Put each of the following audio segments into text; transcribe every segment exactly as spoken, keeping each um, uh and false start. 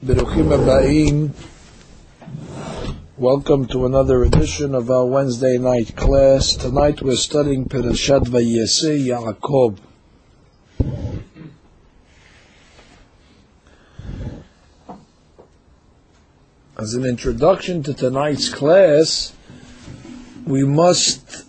Beruchim Habayim. Welcome to another edition of our Wednesday night class. Tonight we're studying Perashat Vayesei Yaakov. As an introduction to tonight's class, we must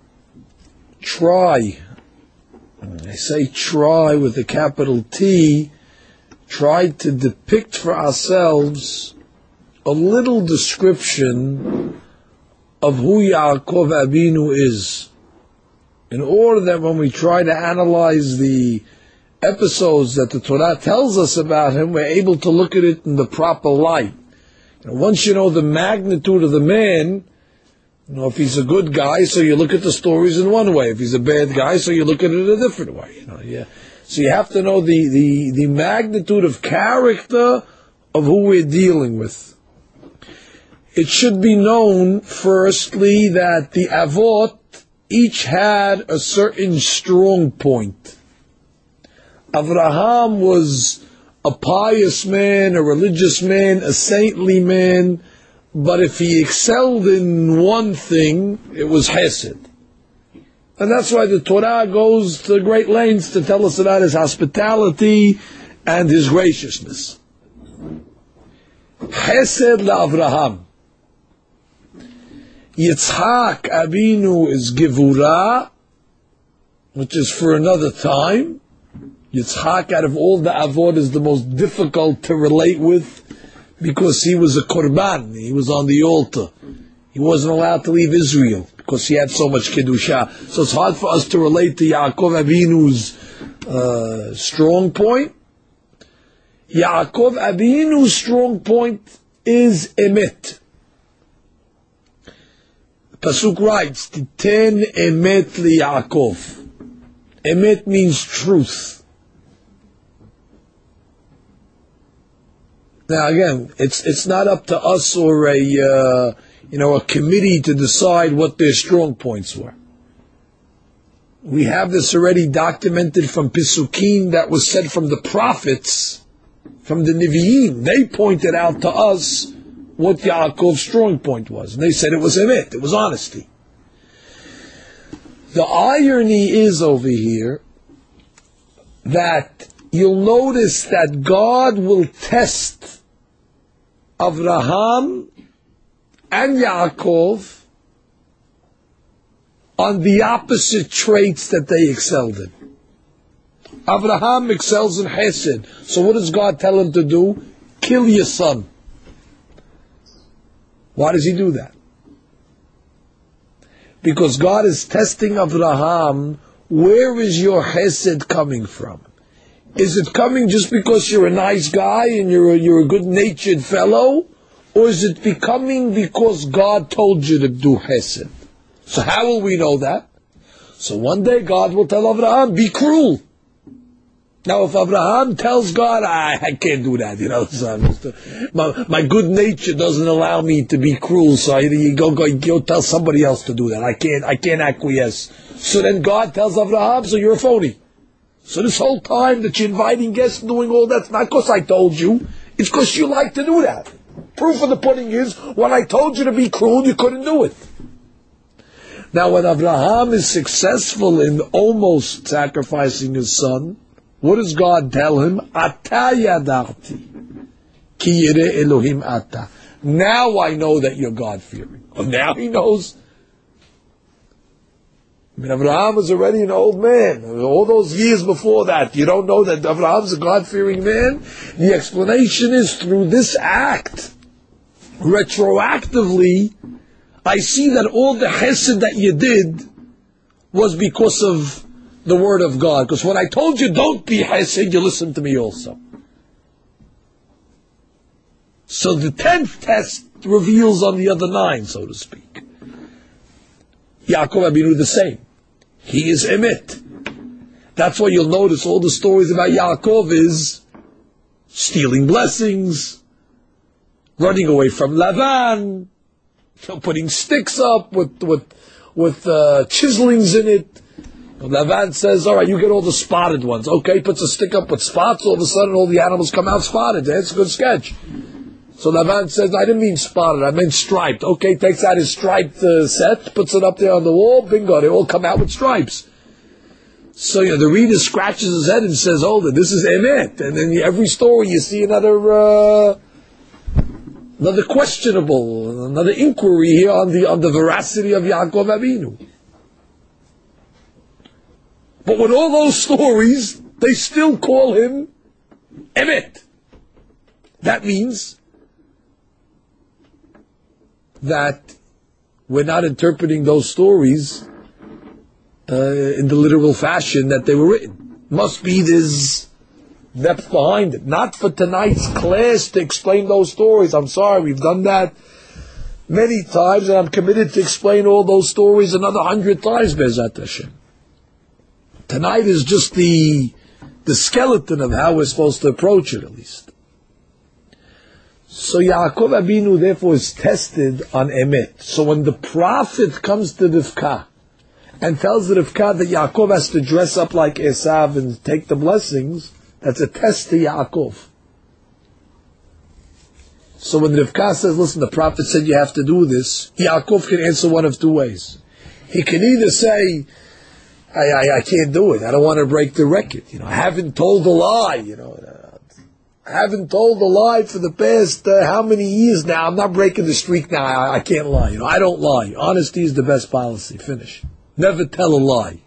try, I say try with a capital T, try to depict for ourselves a little description of who Yaakov Abinu is, in order that when we try to analyze the episodes that the Torah tells us about him, we're able to look at it in the proper light. You know, once you know the magnitude of the man, you know, if he's a good guy, so you look at the stories in one way. If he's a bad guy, so you look at it a different way. You know, yeah. So you have to know the, the, the magnitude of character of who we're dealing with. It should be known, firstly, that the Avot each had a certain strong point. Avraham was a pious man, a religious man, a saintly man, but if he excelled in one thing, it was Hesed. And that's why the Torah goes to great lengths to tell us about his hospitality and his graciousness. Hesed LaAvraham. Yitzhak Abinu is Gevurah, which is for another time. Yitzhak, out of all the Avot, is the most difficult to relate with because he was a Korban. He was on the altar. He wasn't allowed to leave Israel because he had so much Kedusha. So it's hard for us to relate to Yaakov Avinu's uh, strong point. Yaakov Avinu's strong point is Emet. Pasuk writes, Titen Emet li Yaakov. Emet means truth. Now again, it's it's not up to us or a uh, you know a committee to decide what their strong points were. We have this already documented from Pisukim that was said from the prophets, from the Nevi'im. They pointed out to us what Yaakov's strong point was, and they said it was emet, it was honesty. The irony is over here that you'll notice that God will test Avraham and Yaakov on the opposite traits that they excelled in. Avraham excels in Hesed. So what does God tell him to do? Kill your son. Why does he do that? Because God is testing Avraham. Where is your Hesed coming from? Is it coming just because you're a nice guy and you're a, you're a good-natured fellow? Or is it becoming because God told you to do Hesed? So how will we know that? So one day God will tell Avraham, be cruel. Now if Avraham tells God, I, I can't do that, you know, my, my good nature doesn't allow me to be cruel, so you go, go, go tell somebody else to do that. I can't, I can't acquiesce. So then God tells Avraham, so you're a phony. So this whole time that you're inviting guests and doing all that, not because I told you, it's because you like to do that. Proof of the pudding is, when I told you to be cruel, you couldn't do it. Now when Avraham is successful in almost sacrificing his son, what does God tell him? Ata yadarti, ki yireh Elohim ata. Now I know that you're God-fearing. Well, now he knows. I mean, Avraham was already an old man. All those years before that, you don't know that Abraham's a God-fearing man? The explanation is through this act. Retroactively, I see that all the chesed that you did was because of the word of God. Because when I told you don't be chesed, you listened to me also. So the tenth test reveals on the other nine, so to speak. Yaakov Abinu the same. He is emet. That's why you'll notice all the stories about Yaakov is stealing blessings, running away from Lavan, putting sticks up with with with uh, chiselings in it. Lavan says, all right, you get all the spotted ones. Okay, puts a stick up with spots, all of a sudden all the animals come out spotted. That's a good sketch. So Lavan says, I didn't mean spotted, I meant striped. Okay, takes out his striped uh, set, puts it up there on the wall, bingo, they all come out with stripes. So, you know, the reader scratches his head and says, hold it, this is emet. And then every story you see another, uh, another questionable, another inquiry here on the, on the veracity of Yaakov Avinu. But with all those stories, they still call him emet. That means that we're not interpreting those stories uh, in the literal fashion that they were written. Must be this depth behind it. Not for tonight's class to explain those stories. I'm sorry, we've done that many times, and I'm committed to explain all those stories another hundred times, Be'ezrat Hashem. Tonight is just the the skeleton of how we're supposed to approach it, at least. So Yaakov Abinu therefore is tested on emet. So when the prophet comes to Rivka and tells the Rivka that Yaakov has to dress up like Esav and take the blessings, that's a test to Yaakov. So when Rivka says, listen, the prophet said you have to do this, Yaakov can answer one of two ways. He can either say, I, I, I can't do it. I don't want to break the record. You know, I haven't told a lie. You know, I haven't told a lie for the past uh, how many years now. I'm not breaking the streak now. I, I can't lie. You know, I don't lie. Honesty is the best policy. Finish. Never tell a lie.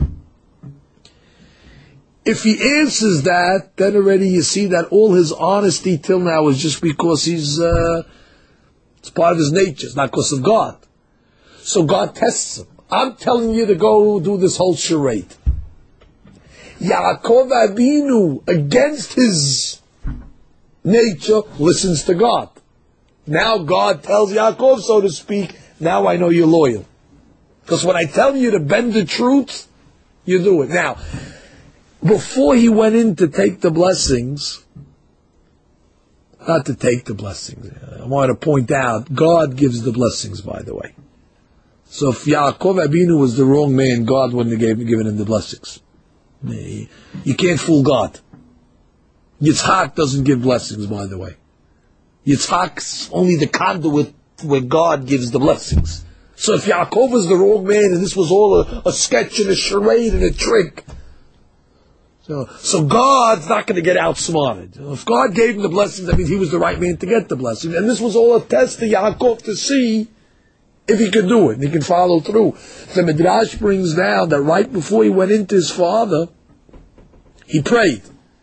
If he answers that, then already you see that all his honesty till now is just because he's uh, it's part of his nature. It's not because of God. So God tests him. I'm telling you to go do this whole charade. Yaakov Avinu, against his nature, listens to God. Now God tells Yaakov, so to speak, now I know you're loyal. Because when I tell you to bend the truth, you do it. Now, before he went in to take the blessings, not to take the blessings, I want to point out, God gives the blessings, by the way. So if Yaakov Abinu was the wrong man, God wouldn't have gave, given him the blessings. You can't fool God. Yitzhak doesn't give blessings, by the way. Yitzhak's only the conduit where God gives the blessings. So if Yaakov was the wrong man and this was all a, a sketch and a charade and a trick, so, so God's not going to get outsmarted. If God gave him the blessings, that means he was the right man to get the blessings. And this was all a test to Yaakov to see if he could do it, and he can follow through. The Midrash brings down that right before he went into his father, he prayed.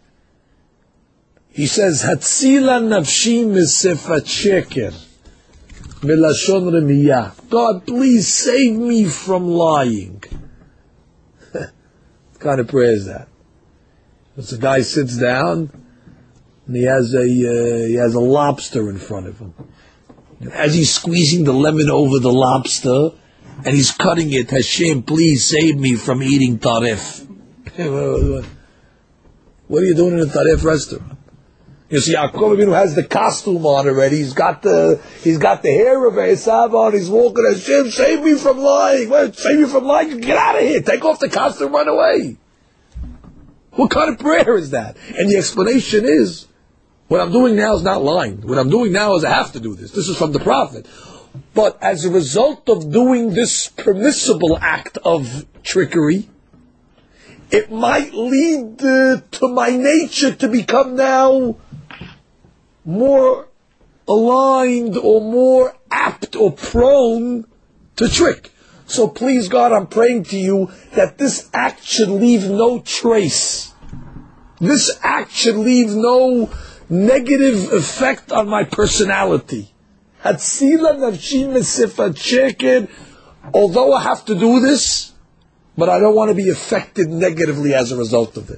He says, Hatzila nafshi misefat sheker, milashon remiyah. God, please save me from lying. What kind of prayer is that? Because a guy sits down, and he has a uh, he has a lobster in front of him. As he's squeezing the lemon over the lobster, and he's cutting it, Hashem, please save me from eating taref. What are you doing in a taref restaurant? You see, Yaakov Avinu has the costume on already. He's got the he's got the hair of Esav on. He's walking. Hashem, save me from lying. What? Save me from lying. Get out of here. Take off the costume. Run away. What kind of prayer is that? And the explanation is, what I'm doing now is not lying. What I'm doing now is I have to do this. This is from the prophet. But as a result of doing this permissible act of trickery, it might lead uh, to my nature to become now more aligned or more apt or prone to trick. So please God, I'm praying to you that this act should leave no trace. This act should leave no negative effect on my personality. Hatzila nafshi mesefat sheker, although I have to do this, but I don't want to be affected negatively as a result of it.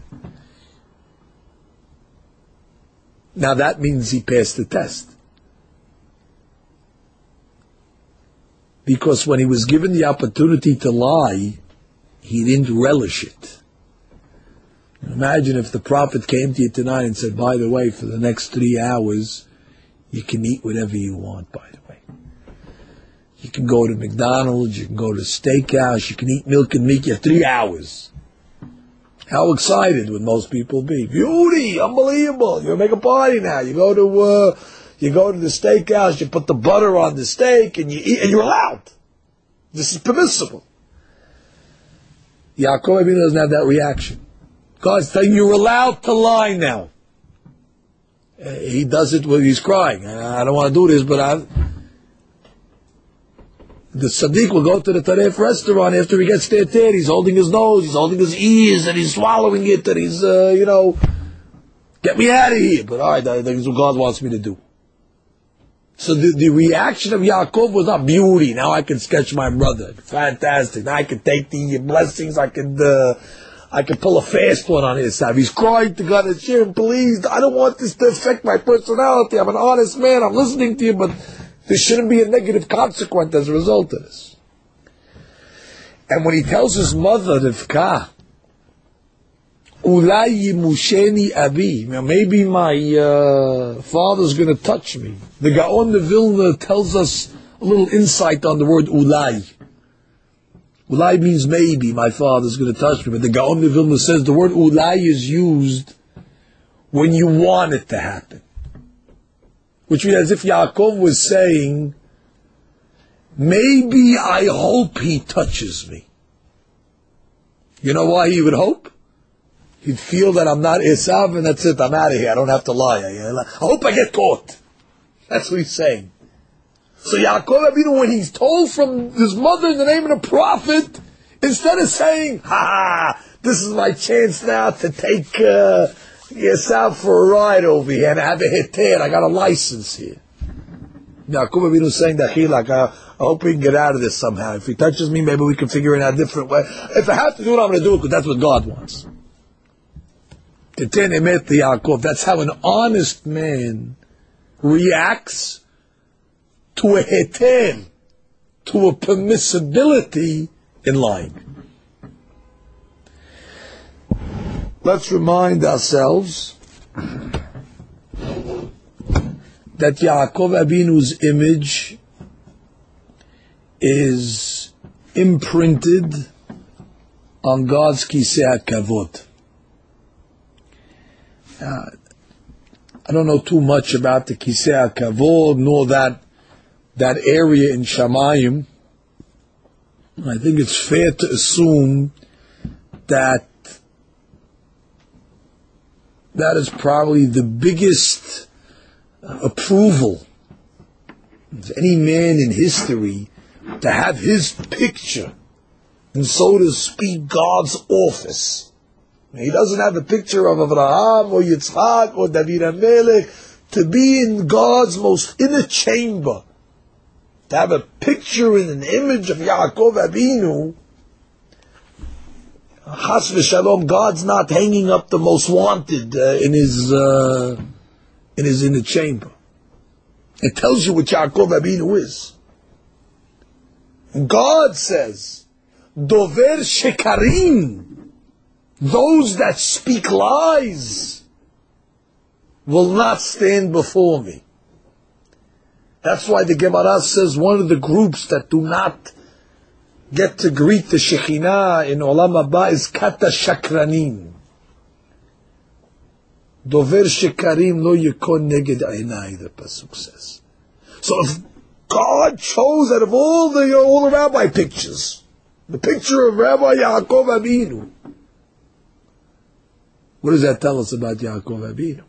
Now that means he passed the test. Because when he was given the opportunity to lie, he didn't relish it. Imagine if the prophet came to you tonight and said, by the way, for the next three hours, you can eat whatever you want, by the way. You can go to McDonald's, you can go to a steakhouse, you can eat milk and meat, you have three hours. How excited would most people be? Beauty, unbelievable! You make a party now. You go to uh, you go to the steakhouse. You put the butter on the steak, and you eat, and you're allowed. This is permissible. Yaakov Avinu doesn't have that reaction. God's telling you you're allowed to lie now. Uh, he does it when he's crying. I don't want to do this, but I. The tzaddik will go to the taref restaurant after he gets there. He's holding his nose, he's holding his ears, and he's swallowing it, and he's, uh, you know, get me out of here. But all right, that's what God wants me to do. So the, the reaction of Yaakov was not beauty. Now I can sketch my brother. Fantastic. Now I can take the blessings. I can, uh, I can pull a fast one on his side. He's crying to God and cheering, please, I don't want this to affect my personality. I'm an honest man. I'm listening to you, but there shouldn't be a negative consequence as a result of this. And when he tells his mother, Rivka, Ulai yimusheni abi, maybe my uh, father's going to touch me. The Gaon de Vilna tells us a little insight on the word ulai. Ulai means maybe my father's going to touch me, but the Gaon de Vilna says the word ulai is used when you want it to happen. Which means as if Yaakov was saying, maybe I hope he touches me. You know why he would hope? He'd feel that I'm not Esav and that's it, I'm out of here, I don't have to lie. I hope I get caught. That's what he's saying. So Yaakov Avinu, when he's told from his mother in the name of the prophet, instead of saying, ha ha, this is my chance now to take... Uh, Yes, out for a ride over here and have a heter. I got a license here. Yaakov Avinu is saying that he like, I, I hope we can get out of this somehow. If he touches me, maybe we can figure it out a different way. If I have to do it, I'm going to do it because that's what God wants. Yaakov. That's how an honest man reacts to a heter, to a permissibility in lying. Let's remind ourselves that Yaakov Avinu's image is imprinted on God's Kisei HaKavod. Uh, I don't know too much about the Kisei HaKavod, nor that that area in Shamayim. I think it's fair to assume that that is probably the biggest uh, approval of any man in history to have his picture, and so to speak, God's office. He doesn't have a picture of Abraham or Yitzchak or David HaMelech. To be in God's most inner chamber, to have a picture and an image of Yaakov Avinu, Chas v'shalom, God's not hanging up the most wanted uh, in his uh, in his inner chamber. It tells you what Yaakov Avinu is. God says, Dover shekarim, those that speak lies will not stand before me. That's why the Gemara says one of the groups that do not get to greet the Shekhinah in Olam Haba is Kata Shakranim. Dover Shekarim lo yekon neged einai, the Pasuk says. So if God chose out of all the all the rabbi pictures, the picture of Rabbi Yaakov Avinu, what does that tell us about Yaakov Avinu?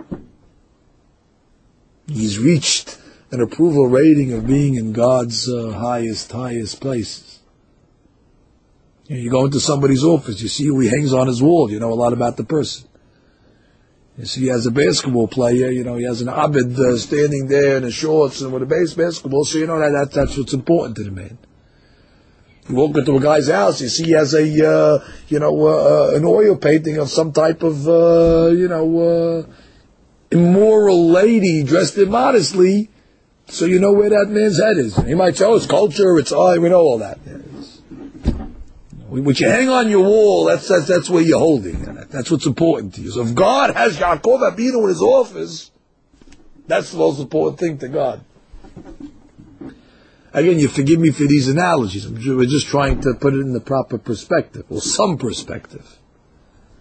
He's reached an approval rating of being in God's uh, highest, highest places. You go into somebody's office, you see who he hangs on his wall, you know a lot about the person. You see he has a basketball player, you know, he has an abed uh, standing there in his shorts and with a base basketball, so you know that, that that's what's important to the man. You walk into a guy's house, you see he has a, uh, you know, uh, an oil painting of some type of, uh, you know, uh, immoral lady dressed immodestly, so you know where that man's head is. He might say, oh, it's culture, it's art, we know all that. Yeah, what you hang on your wall, that's, that's that's where you're holding. That's what's important to you. So if God has Yaakov Avinu in his office, that's the most important thing to God. Again, you forgive me for these analogies. We're just trying to put it in the proper perspective, or some perspective.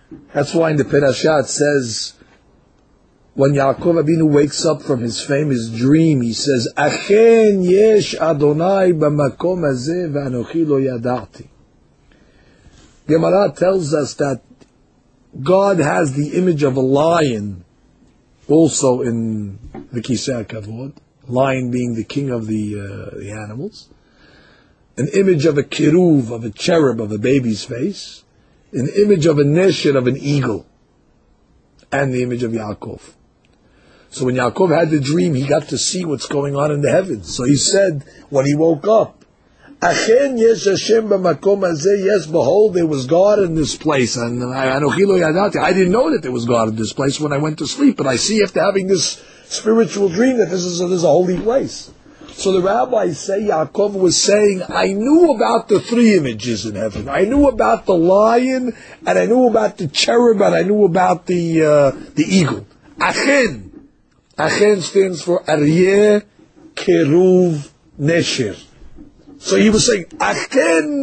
That's why in the Perashah it says, when Yaakov Abinu wakes up from his famous dream, he says, Achen yesh Adonai b'makom hazeh v'anochi lo yada'ti. Gemara tells us that God has the image of a lion also in the Kisei HaKavod, lion being the king of the, uh, the animals, an image of a kiruv, of a cherub, of a baby's face, an image of a nesher, of an eagle, and the image of Yaakov. So when Yaakov had the dream, he got to see what's going on in the heavens. So he said, when he woke up, Achen yesh Hashem b'makom hazeh, yes, behold, there was God in this place. And Anochi lo yadati, I didn't know that there was God in this place when I went to sleep, but I see after having this spiritual dream that this is a, this is a holy place. So the rabbis say Yaakov was saying, I knew about the three images in heaven. I knew about the lion, and I knew about the cherub, and I knew about the uh, the eagle. Achen. Achen stands for Aryeh, Keruv, Nesher. So he was saying, Achen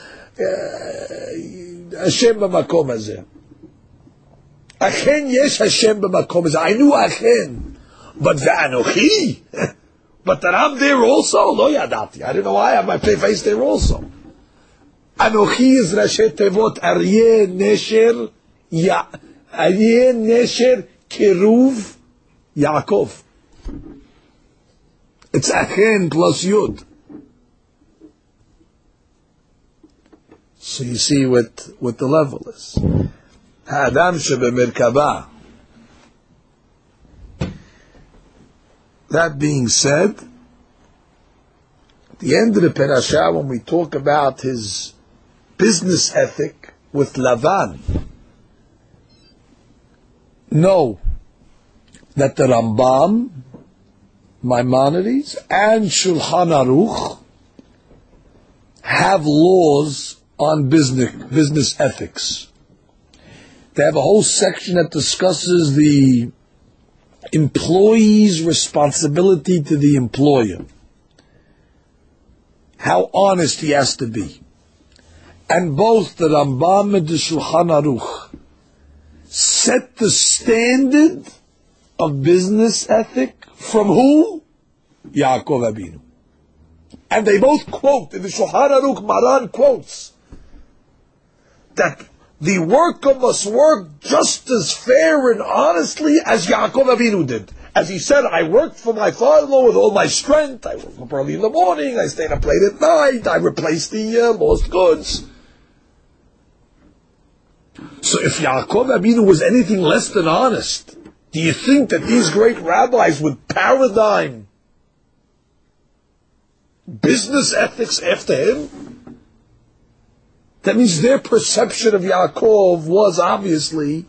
Hashem b'makom hazeh. Achen yesh Hashem b'makom hazeh. I knew Achen, but ve'anochi, but that I'm there also. Lo yadati. I didn't know why I have my face there also. Anochi is Rashi Tevot Aryeh Nesher, Ya Aryeh Nesher Keruv Yaakov. It's Achen plus Yud. So you see what, what the level is. Adam shebemerkaba. That being said, at the end of the Perashah, when we talk about his business ethic with Lavan, know that the Rambam, Maimonides, and Shulchan Aruch have laws on business business ethics. They have a whole section that discusses the employee's responsibility to the employer, how honest he has to be. And both the Rambam and the Shulchan Aruch set the standard of business ethic from who? Yaakov Abinu. And they both quote, in the Shulchan Aruch, Maran quotes, that the worker must work just as fair and honestly as Yaakov Avinu did. As he said, I worked for my father-in-law with all my strength. I woke up early in the morning. I stayed up late at night. I replaced the uh, lost goods. So if Yaakov Avinu was anything less than honest, do you think that these great rabbis would paradigm business ethics after him? That means their perception of Yaakov was obviously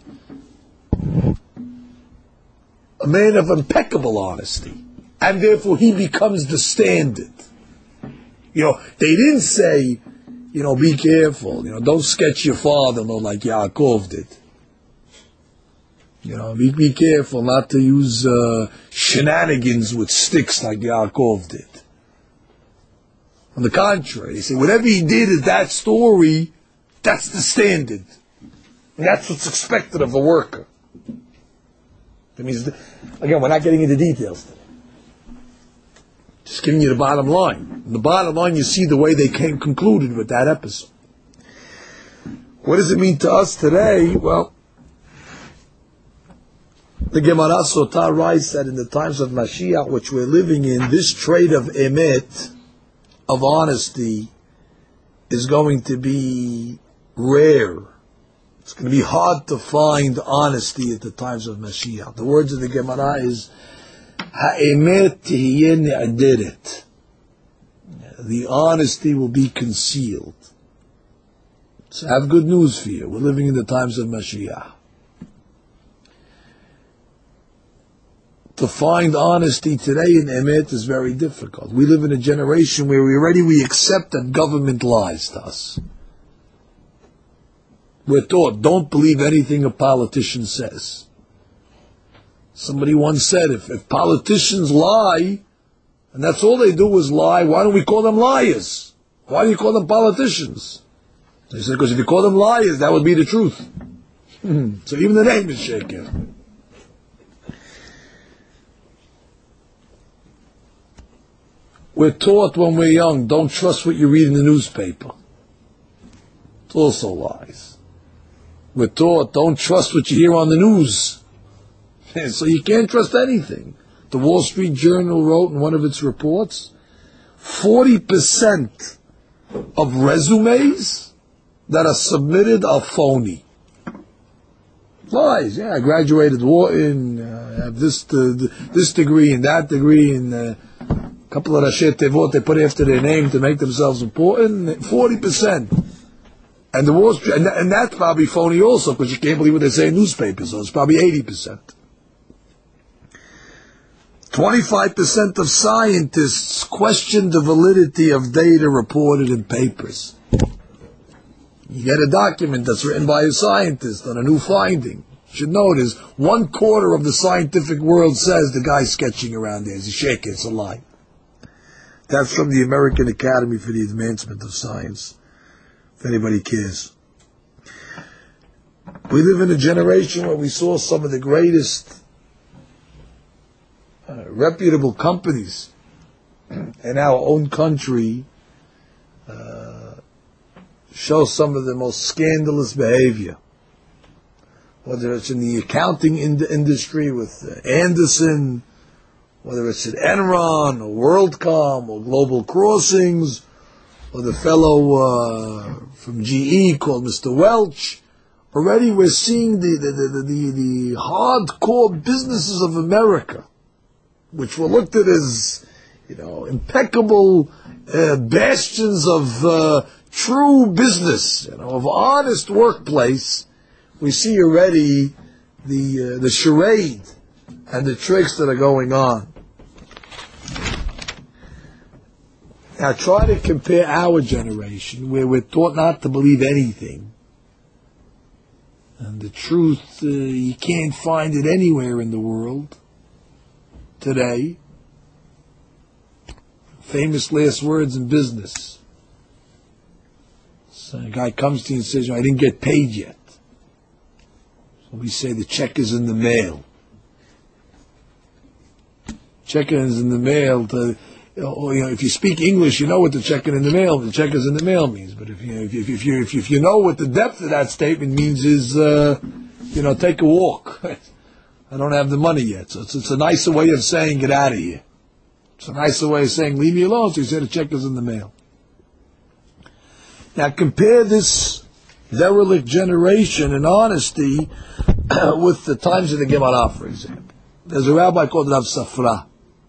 a man of impeccable honesty, and therefore he becomes the standard. You know, they didn't say, you know, be careful, you know, don't sketch your father-in-law like Yaakov did. You know, be, be careful not to use uh, shenanigans with sticks like Yaakov did. On the contrary, they say whatever he did in that story, that's the standard. And that's what's expected of a worker. That means, again, we're not getting into details today. Just giving you the bottom line. In the bottom line, you see the way they came concluded with that episode. What does it mean to us today? Well, the Gemara Sotah writes that in the times of Mashiach, which we're living in, this trait of emet, of honesty, is going to be rare. It's going to be hard to find honesty at the times of Mashiach. The words of the Gemara is ha'emet tihyeh ne'aderet. The honesty will be concealed. So I have good news for you. We're living in the times of Mashiach. To find honesty today in emet is very difficult. We live in a generation where we already we accept that government lies to us. We're taught, don't believe anything a politician says. Somebody once said, if, if politicians lie, and that's all they do is lie, why don't we call them liars? Why do you call them politicians? They said, because if you call them liars, that would be the truth. So even the name is sheker. We're taught when we're young, don't trust what you read in the newspaper. It's also lies. We're taught, don't trust what you hear on the news. So you can't trust anything. The Wall Street Journal wrote in one of its reports, forty percent of resumes that are submitted are phony. Lies. Yeah, I graduated in, uh, have this uh, this degree and that degree, and uh, a couple of Rashi Tevot they put after their name to make themselves important. Forty percent, and the Wall Street, and, and that's probably phony also, because you can't believe what they say in newspapers. So it's probably eighty percent. Twenty-five percent of scientists question the validity of data reported in papers. You get a document that's written by a scientist on a new finding. You should notice one quarter of the scientific world says the guy's sketching around there. He's a shaker, it's a lie. That's from the American Academy for the Advancement of Science, if anybody cares. We live in a generation where we saw some of the greatest uh, reputable companies in our own country uh, show some of the most scandalous behavior. Whether it's in the accounting in- industry with uh, Anderson, whether it's at Enron or WorldCom or Global Crossings, or the fellow uh, from G E called Mister Welch. Already we're seeing the, the, the, the, the hardcore businesses of America, which were looked at as, you know, impeccable uh, bastions of uh, true business, you know, of honest workplace. We see already the uh, the charade and the tricks that are going on. Now try to compare our generation, where we're taught not to believe anything, and the truth uh, you can't find it anywhere in the world today. Famous last words in business. So a guy comes to you and says, I didn't get paid yet. So we say the check is in the mail. Check is in the mail. To, or, you know, if you speak English, you know what the check in the mail, the check is in the mail means. But if you if you if you if you, if you know what the depth of that statement means is, uh, you know, take a walk. I don't have the money yet. So it's, it's a nicer way of saying get out of here. It's a nicer way of saying leave me alone. So you say the check is in the mail. Now compare this derelict generation in honesty with the times of the Gemara, for example. There's a rabbi called Rav Safra.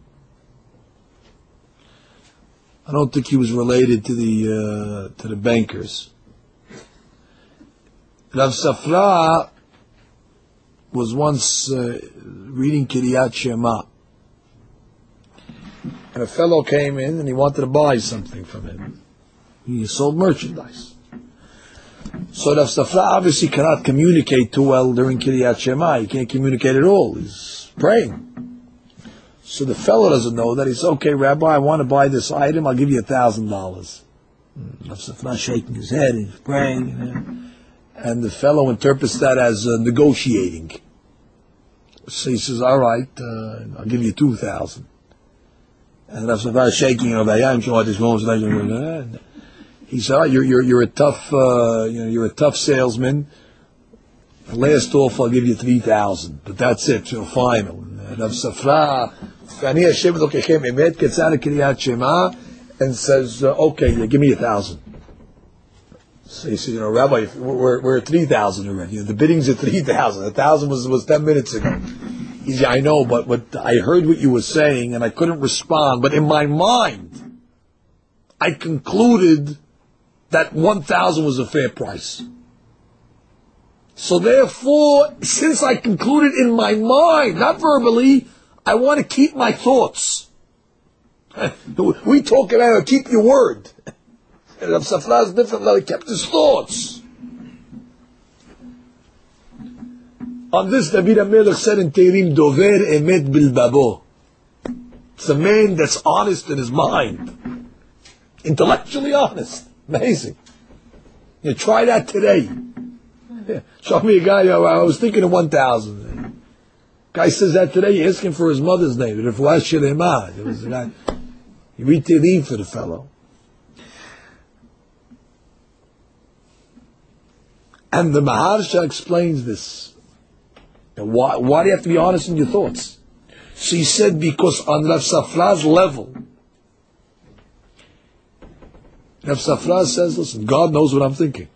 I don't think he was related to the uh, to the bankers. Rav Safra was once uh, reading Kiryat Shema, and a fellow came in and he wanted to buy something from him. He sold merchandise. So Rav Safra obviously cannot communicate too well during Kiryat Shema. He can't communicate at all. He's praying. So the fellow doesn't know that. He says, okay, Rabbi, I want to buy this item. I'll give you a thousand dollars. Rav Safra shaking his head. He's praying. You know? And the fellow interprets that as uh, negotiating. So he says, all right, uh, I'll give you two thousand. And Rav Safra is shaking. You know, I'm sure this going. He said, oh, you're, you're, you're a tough, uh, you know, you're a tough salesman. Last off, I'll give you three thousand, but that's it, you know, final. And Rav Safra, Ani Hashem Elokechem Emet, gets out of Kiryat Shema and says, uh, okay, give me a thousand. So he said, you know, Rabbi, we're, we're at three thousand already. You know, the bidding's at three thousand. A thousand was, was ten minutes ago. He said, I know, but, but I heard what you were saying and I couldn't respond, but in my mind, I concluded that one thousand was a fair price. So therefore, since I concluded in my mind, not verbally, I want to keep my thoughts. We talk about keep your word. And Rav Safra is different, he kept his thoughts. On this, David HaMelech said in Tehillim, Dover emet bilbabo. It's a man that's honest in his mind. Intellectually honest. Amazing. You try that today. Yeah. Show me a guy, you know, I was thinking of one thousand. Guy says that today, you ask him for his mother's name. It was a guy. You read Tehillim for the fellow. And the Maharsha explains this. Why, why do you have to be honest in your thoughts? So he said, because on Rav Safra's level, Rav Safra says, listen, God knows what I'm thinking.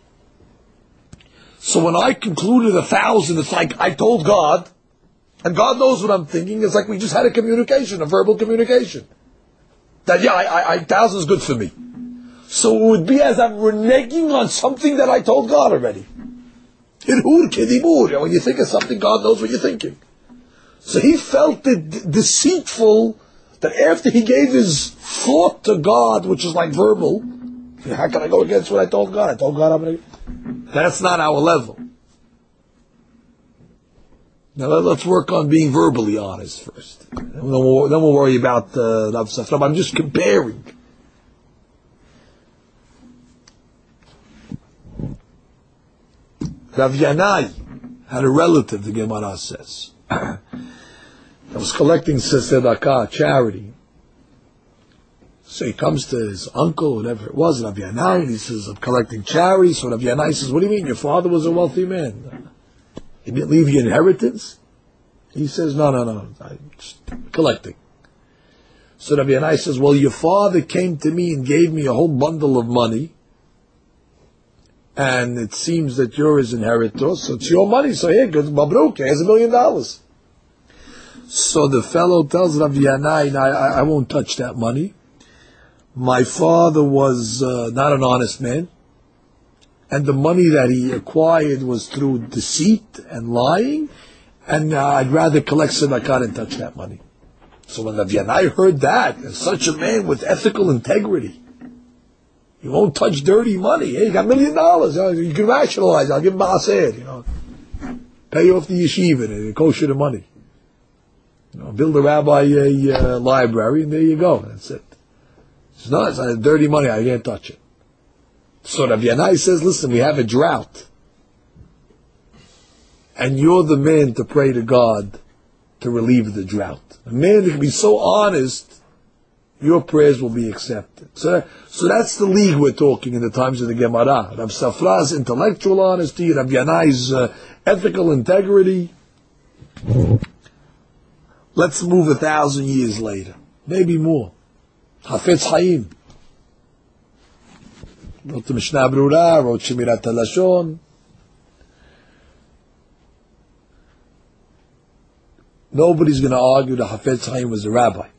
So when I concluded a thousand, it's like I told God, and God knows what I'm thinking. It's like we just had a communication, a verbal communication. That, yeah, I, I, I thousand is good for me. So it would be as I'm reneging on something that I told God already. When you think of something, God knows what you're thinking. So he felt it de- deceitful that after he gave his thought to God, which is like verbal, how can I go against what I told God? I told God I'm going to... That's not our level. Now let's work on being verbally honest first. Then we'll, then we'll worry about the uh, stuff. I'm just comparing. Rav Yanai had a relative, the Gemara says, that was collecting tzedakah, charity. So he comes to his uncle, whatever it was, Rav Yanai, and he says, I'm collecting charity. So Rav Yanai says, what do you mean? Your father was a wealthy man. He didn't leave you inheritance? He says, no, no, no, I'm just collecting. So Rav Yanai says, well, your father came to me and gave me a whole bundle of money, and it seems that you're his inheritor, so it's your money, so here, good, Mabruk, here's a million dollars. So the fellow tells Rav Yanai, I, I, I won't touch that money. My father was uh, not an honest man, and the money that he acquired was through deceit and lying, and uh, I'd rather collect tzedakah than touch that money. So when Rav Yanai heard that, as such a man with ethical integrity, he won't touch dirty money. Hey, you got a million dollars. You can rationalize. I'll give him Maaseh, you know. Pay off the yeshiva and kosher the money. You know, build a rabbi a uh, library, and there you go. That's it. It's not, it's not dirty money. I can't touch it. So Rav Yanai says, listen, we have a drought. And you're the man to pray to God to relieve the drought. A man that can be so honest, your prayers will be accepted. So, so that's the league we're talking in the times of the Gemara. Rav Safra's intellectual honesty, Rav Yanai's uh, ethical integrity. Let's move a thousand years later, maybe more. Hafetz Chaim wrote the Mishnah Berurah, wrote Shemirat HaLashon. Nobody's going to argue that Hafetz Chaim was a rabbi.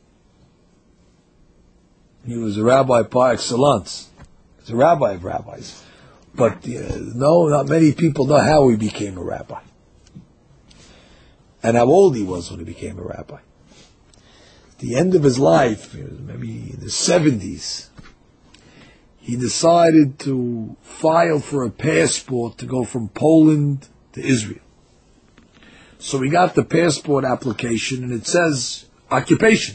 He was a rabbi par excellence. He's a rabbi of rabbis. But uh, no, not many people know how he became a rabbi. And how old he was when he became a rabbi. At the end of his life, maybe in the seventies, he decided to file for a passport to go from Poland to Israel. So he got the passport application, and it says occupation.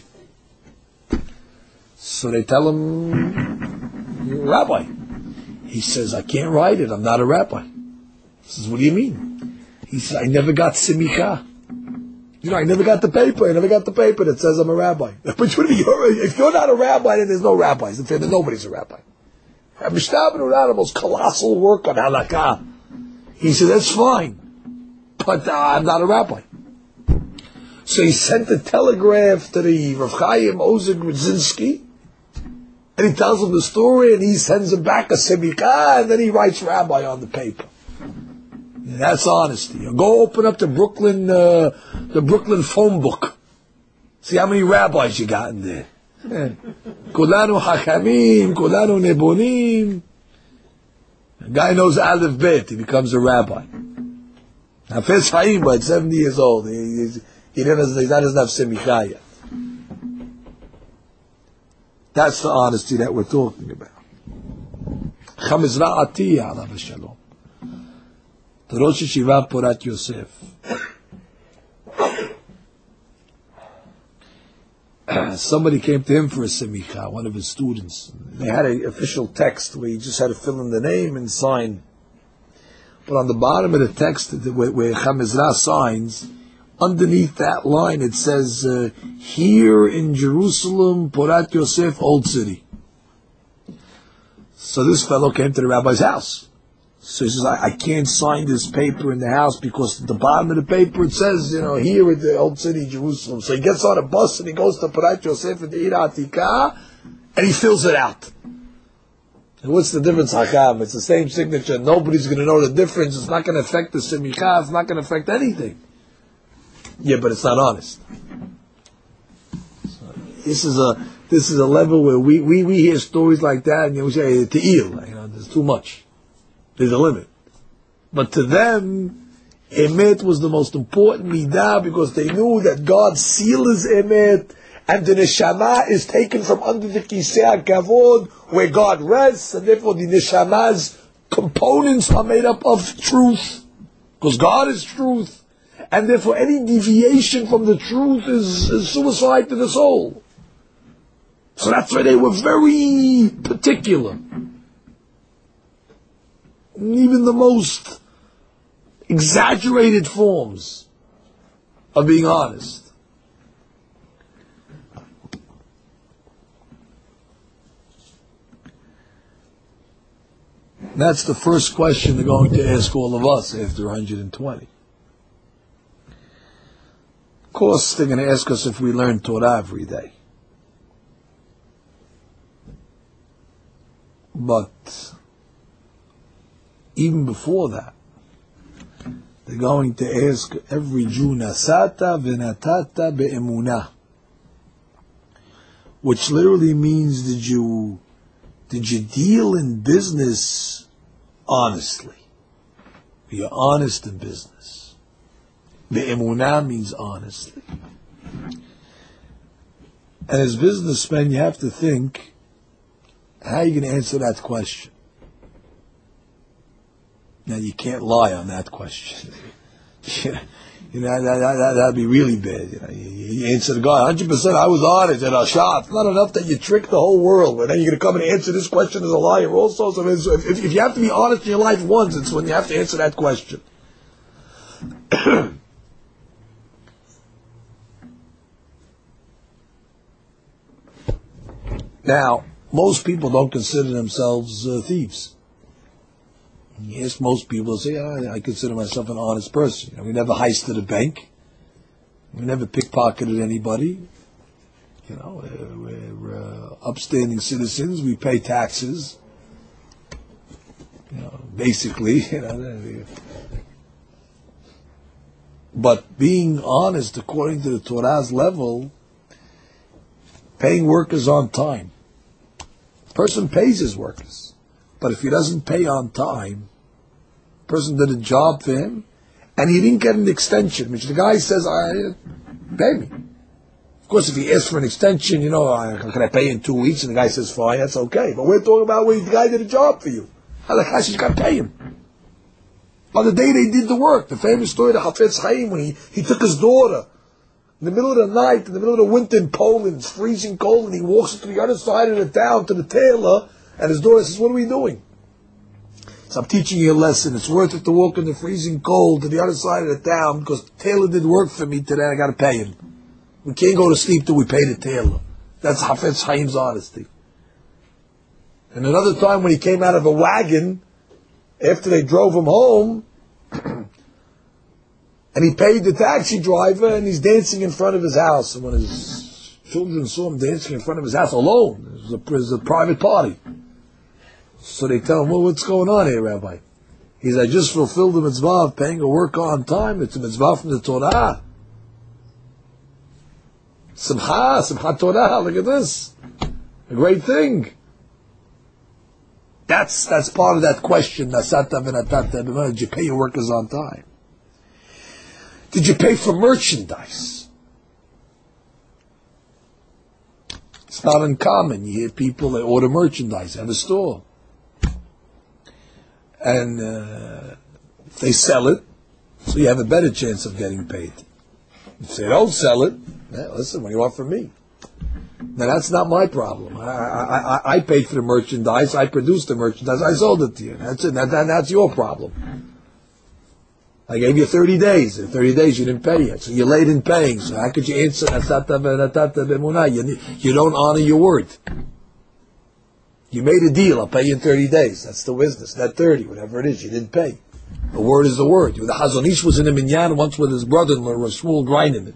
So they tell him, you're a rabbi. He says, I can't write it, I'm not a rabbi. He says, what do you mean? He says, I never got simicha. You know, I never got the paper, I never got the paper that says I'm a rabbi. But if you're not a rabbi, then there's no rabbis. In fact, then nobody's a rabbi. Mishnah Berurah, the most colossal work on halakha. He said, that's fine, but uh, I'm not a rabbi. So he sent a telegraph to the Rav Chaim Ozer Grodzinski, and he tells him the story, and he sends him back a semicha, and then he writes rabbi on the paper. And that's honesty. Go open up the Brooklyn, uh, the Brooklyn phone book. See how many rabbis you got in there. Kulanu hakamim, kulanu nebonim. A guy knows Aleph Bet, he becomes a rabbi. Hafez Chaim, but seventy years old, he, he's, he doesn't, he doesn't have semicha yet. That's the honesty that we're talking about. Chamizra Atiyah, alav shalom. The Rosh Yeshiva Porat Yosef. Somebody came to him for a semicha, one of his students. They had an official text where he just had to fill in the name and sign. But on the bottom of the text where, where Chamezra signs, underneath that line it says, uh, here in Jerusalem, Porat Yosef, Old City. So this fellow came to the rabbi's house. So he says, I, I can't sign this paper in the house because at the bottom of the paper it says, you know, here at the Old City, Jerusalem. So he gets on a bus and he goes to Porat Yosef at the Ir Atikah and he fills it out. And what's the difference, Hakam? It's the same signature. Nobody's going to know the difference. It's not going to affect the Semicha. It's not going to affect anything. Yeah, but it's not honest. So this is a this is a level where we, we, we hear stories like that and you know, we say, Te'il, you know, there's too much. There's a limit. But to them, Emet was the most important midah because they knew that God's seal is Emet and the Neshama is taken from under the Kisei HaKavod where God rests, and therefore the Neshama's components are made up of truth because God is truth, and therefore any deviation from the truth is, is suicide to the soul. So that's why they were very particular. Even the most exaggerated forms of being honest. That's the first question they're going to ask all of us after one hundred twenty. Of course, they're going to ask us if we learn Torah every day. But even before that, they're going to ask every Jew, Nasata v'natata be'emunah, which literally means, did you did you deal in business honestly? You're honest in business. Be'emunah means honestly. And as businessmen, you have to think, how are you going to answer that question? Now, you can't lie on that question. you know, that, that, that, that'd be really bad. You know, you, you answer the guy, one hundred percent I was honest in a shot. It's not enough that you trick the whole world, but then you're going to come and answer this question as a liar also. So if, if you have to be honest in your life once, it's when you have to answer that question. Now, most people don't consider themselves uh, thieves. Yes, most people say, oh, I consider myself an honest person. You know, we never heisted a bank. We never pickpocketed anybody. You know, we're, we're uh, upstanding citizens. We pay taxes. You know, basically, you know. But being honest, according to the Torah's level, paying workers on time. A person pays his workers. But if he doesn't pay on time, the person did a job for him, and he didn't get an extension, which the guy says, I pay me. Of course, if he asks for an extension, you know, can I pay in two weeks? And the guy says, fine, that's okay. But we're talking about when the guy did a job for you. Halakha, you got to pay him. On the day they did the work, the famous story of Hafetz Chaim, when he, he took his daughter in the middle of the night, in the middle of the winter in Poland, it's freezing cold, and he walks to the other side of the town to the tailor, and his daughter says, what are we doing? So I'm teaching you a lesson. It's worth it to walk in the freezing cold to the other side of the town because the tailor did work for me today. I got to pay him. We can't go to sleep till we pay the tailor. That's Hafetz Chaim's honesty. And another time when he came out of a wagon after they drove him home and he paid the taxi driver and he's dancing in front of his house. And when his children saw him dancing in front of his house alone, it was a, it was a private party. So they tell him, well, what's going on here, Rabbi? He said, I just fulfilled the mitzvah of paying a worker on time. It's a mitzvah from the Torah. Simcha, Simcha Torah, look at this. A great thing. That's that's part of that question. Did you pay your workers on time? Did you pay for merchandise? It's not uncommon. You hear people, they order merchandise at a store. And uh, if they sell it, so you have a better chance of getting paid. If they don't sell it, yeah, listen, what do you want from me? Now that's not my problem. I, I, I, I paid for the merchandise, I produced the merchandise, I sold it to you. That's it. That, that, that's your problem. I gave you thirty days. In thirty days you didn't pay yet. So you're late in paying. So how could you answer? You, you don't honor your word. You made a deal. I'll pay you in thirty days. That's the business. Not thirty, whatever it is. You didn't pay. The word is the word. The Chazon Ish was in a minyan once with his brother-in-law, Shmuel Greineman.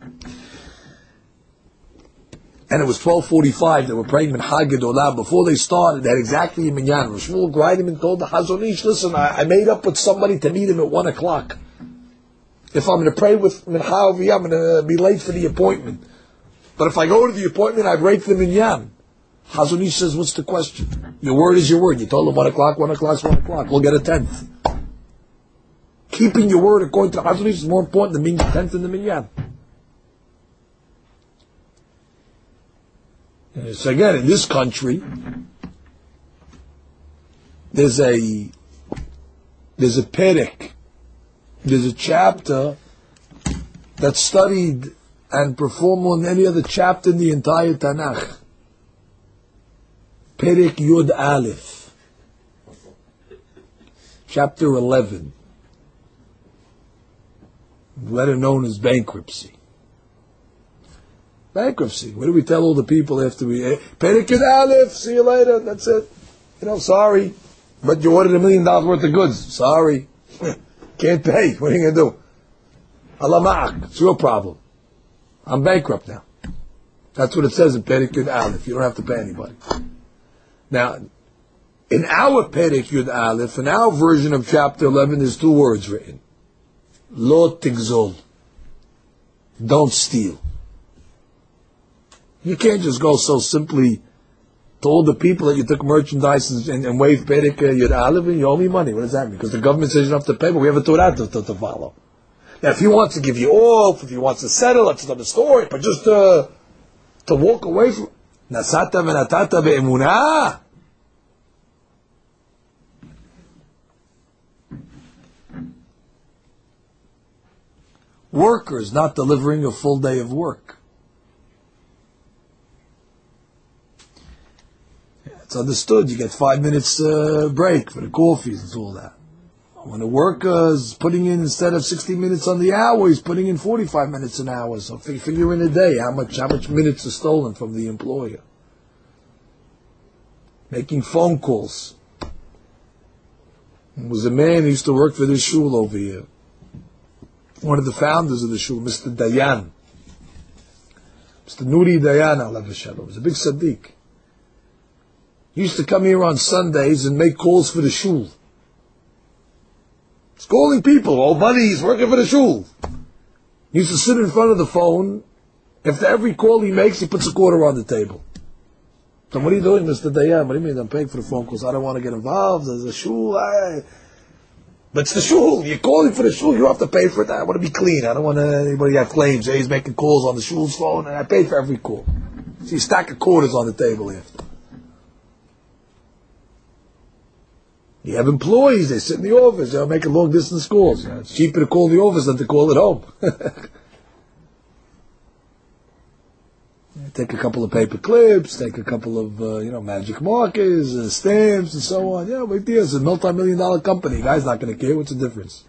And it was twelve forty-five. They were praying Minhag Gedolah. Before they started, they had exactly a minyan. Shmuel Greineman told the Chazon Ish, listen, I, I made up with somebody to meet him at one o'clock. If I'm going to pray with Minhag, I'm going to be late for the appointment. But if I go to the appointment, I break the minyan. Chazon Ish says, what's the question? Your word is your word. You told him one o'clock, one o'clock's one o'clock. We'll get a tenth. Keeping your word according to Chazon Ish is more important than being a tenth in the minyan. So again, in this country, there's a there's a perek, there's a chapter that's studied and performed more than any other chapter in the entire Tanakh. Perek Yud Aleph, chapter eleven, better known as bankruptcy. Bankruptcy. What do we tell all the people after we Perek Yud Aleph? See you later. That's it. You know, sorry, but you ordered a million dollars worth of goods. Sorry, can't pay. What are you gonna do? Allah ma'ak. It's your problem. I'm bankrupt now. That's what it says in Perek Yud Aleph. You don't have to pay anybody. Now, in our Perek Yud Aleph, in our version of chapter eleven, there's two words written: Lo tigzol. Don't steal. You can't just go so simply to all the people that you took merchandise and, and waved Perek Yud Aleph and you owe me money. What does that mean? Because the government says you don't have to pay, but we have a Torah to, to, to follow. Now, if he wants to give you off, if he wants to settle, that's another story. But just uh, to walk away from Nasata v'natata be'emunah. Workers not delivering a full day of work. It's understood. You get five minutes uh, break for the coffees and all that. When a worker is putting in, instead of sixty minutes on the hour, he's putting in forty-five minutes an hour. So figure in a day how much how much minutes are stolen from the employer. Making phone calls. There was a man who used to work for this shul over here. One of the founders of the shul, Mister Dayan. Mister Nuri Dayan, alav shalom. He was a big tzaddik. He used to come here on Sundays and make calls for the shul. He's calling people. Oh, buddy, he's working for the shul. He used to sit in front of the phone. After every call he makes, he puts a quarter on the table. So what are you doing, Mister Dayan? What do you mean I'm paying for the phone calls? I don't want to get involved. There's a shul. I... But it's the shul. You're calling for the shul. You don't have to pay for it. I want to be clean. I don't want anybody to have claims. Hey, he's making calls on the shul's phone, and I pay for every call. See, a stack of quarters on the table after. You have employees, they sit in the office, they're making long distance calls. You know, it's cheaper to call the office than to call at home. Take a couple of paper clips, take a couple of, uh, you know, magic markers, uh, stamps, and so on. Yeah, big deal. It's a multi-million dollar company. The guy's not going to care. What's the difference?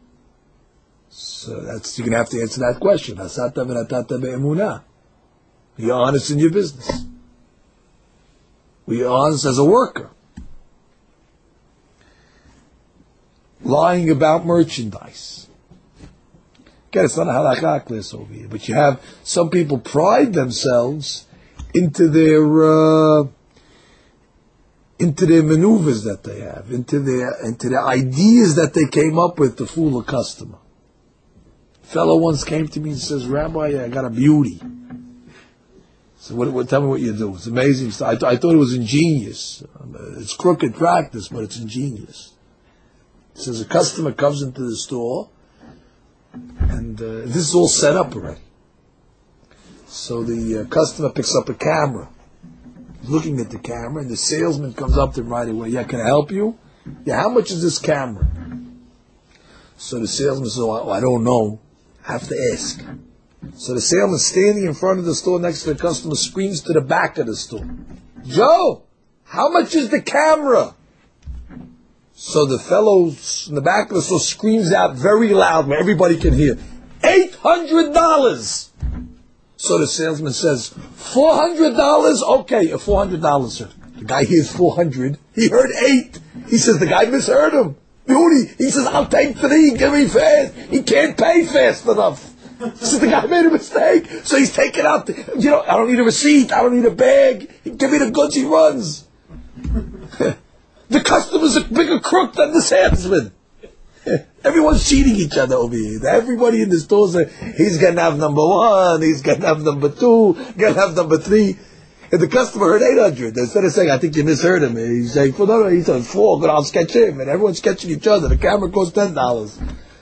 So that's, you're going to have to answer that question. Asata v'natata be'emunah. You're honest in your business. You're honest as a worker. Lying about merchandise. Again, it's not a halakha class over here, but you have some people pride themselves into their uh, into their maneuvers that they have, into their into the ideas that they came up with to fool a customer. A fellow once came to me and says, "Rabbi, I got a beauty." So, what, what, tell me what you do. It's amazing. I, I thought it was ingenious. It's crooked practice, but it's ingenious. He says a customer comes into the store, and uh, this is all set up already. So the uh, customer picks up a camera. He's looking at the camera, and the salesman comes up to him right away. Yeah, can I help you? Yeah, how much is this camera? So the salesman says, oh, I don't know. I have to ask. So the salesman standing in front of the store next to the customer screams to the back of the store, Joe, how much is the camera? So the fellow in the back of the store screams out very loud where everybody can hear, eight hundred dollars! So the salesman says, four hundred dollars? Okay, four hundred dollars, sir. The guy hears four hundred. He heard eight. He says, the guy misheard him. Beauty. He says, I'll take three. Give me fast. He can't pay fast enough. He says, the guy made a mistake. So he's taking out, the, you know, I don't need a receipt. I don't need a bag. Give me the goods. He runs. The customer's a bigger crook than the salesman. Everyone's cheating each other over here. Everybody in the stores, he's going to have number one, he's going to have number two, going to have number three. And the customer heard eight hundred. Instead of saying, I think you misheard him, he's saying, no, no, he said four, but I'll sketch him. And everyone's sketching each other. The camera costs ten dollars.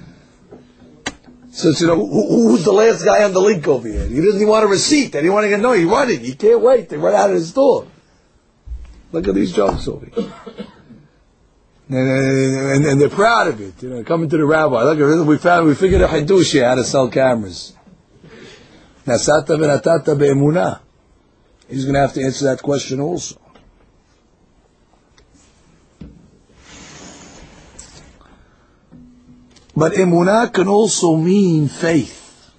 So, you know, who, who's the last guy on the link over here? He doesn't even want a receipt. They don't want to get, no, he's running. He can't wait. They run out of the store. Look at these jokes over here. And, and, and they're proud of it, you know, coming to the rabbi. Look, we found, we figured out Hidushi how to sell cameras. Nasata v'natata be'emunah. He's going to have to answer that question also. But emunah can also mean faith.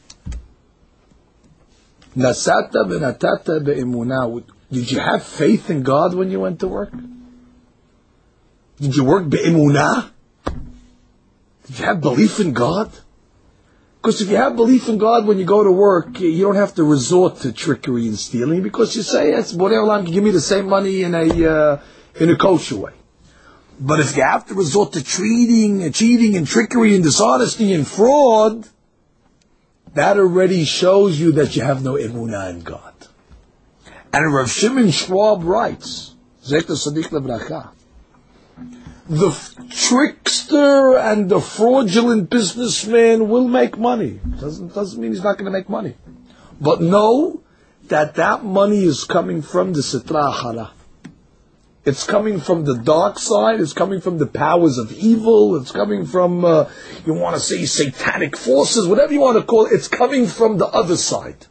Nasata v'natata be'emunah. Did you have faith in God when you went to work? Did you work be'emunah? Did you have belief in God? Because if you have belief in God when you go to work, you don't have to resort to trickery and stealing because you say, yes, Borei Olam can give me the same money in a uh, in a kosher way. But if you have to resort to cheating, cheating and trickery and dishonesty and fraud, that already shows you that you have no emunah in God. And Rav Shimon Schwab writes, Zecher Sadiq Lebracha, the f- trickster and the fraudulent businessman will make money. Doesn't doesn't mean he's not going to make money. But know that that money is coming from the Sitra Achara. It's coming from the dark side. It's coming from the powers of evil. It's coming from, uh, you want to say satanic forces, whatever you want to call it. It's coming from the other side.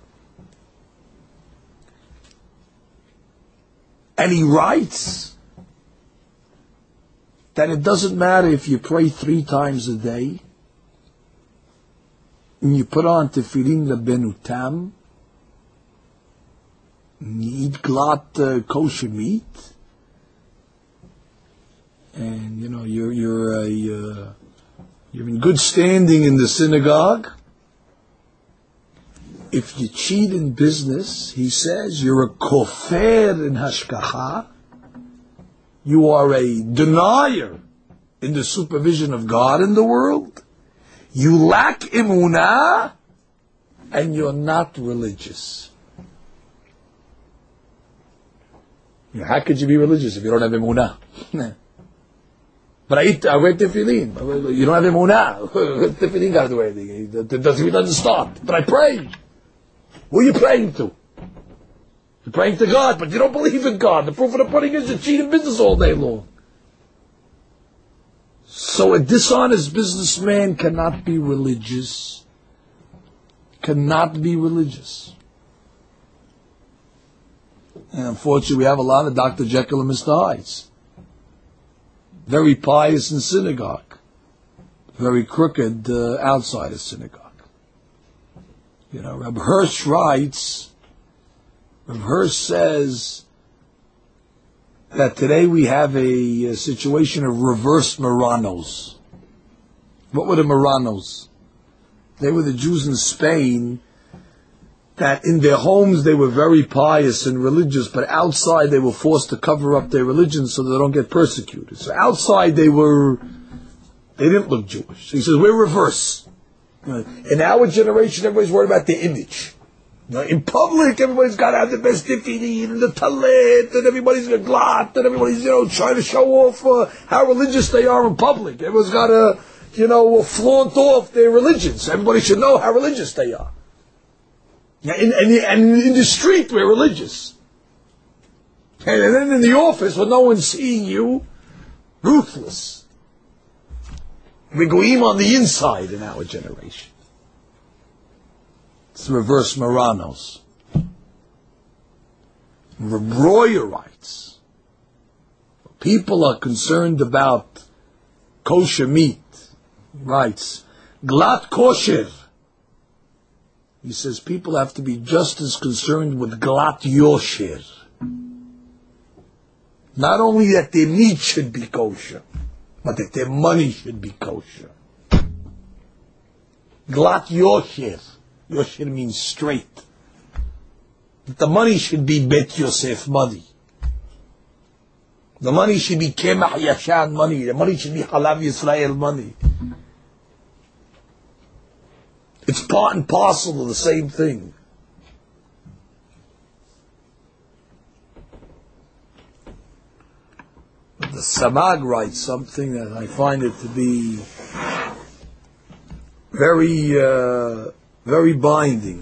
And he writes that it doesn't matter if you pray three times a day and you put on tefillin lebenutam and you eat glatt uh, kosher meat and you know you're you're a uh, you're in good standing in the synagogue. If you cheat in business, he says you're a kofer in hashgacha. You are a denier in the supervision of God in the world. You lack emunah, and you're not religious. You know, how could you be religious if you don't have emunah? But I eat, I wear tefillin. You don't have emunah. Tefillin got to do anything. The tefillin doesn't stop. But I pray. Who are you praying to? You're praying to God, but you don't believe in God. The proof of the pudding is you cheat in business all day long. So a dishonest businessman cannot be religious. Cannot be religious. And unfortunately, we have a lot of Doctor Jekyll and Mister Hydes. Very pious in synagogue. Very crooked uh, outside of synagogue. You know, Reb Hirsch writes, Reb Hirsch says that today we have a, a situation of reverse Marranos. What were the Marranos? They were the Jews in Spain that in their homes they were very pious and religious, but outside they were forced to cover up their religion so they don't get persecuted. So outside they were, they didn't look Jewish. So he says, we're reverse. In our generation, everybody's worried about their image. Now, in public, everybody's got to have the best tefillin and the talit, and everybody's a glot, and everybody's, you know, trying to show off uh, how religious they are in public. Everyone's got to, you know, flaunt off their religions. Everybody should know how religious they are. And, and, and in the street, we're religious. And, and then in the office, when no one's seeing you, ruthless. We're goyim on the inside in our generation. It's reverse Marranos. Reb Breuer writes, people are concerned about kosher meat. He writes, Glat kosher. He says people have to be just as concerned with Glat yosher. Not only that their meat should be kosher, but that their money should be kosher. Glat yosher. Yosher means straight. That the money should be Bet Yosef money. The money should be Kemach Yashan money. The money should be Halav Yisrael money. It's part and parcel of the same thing. But the Samag writes something that I find it to be very, uh, very binding.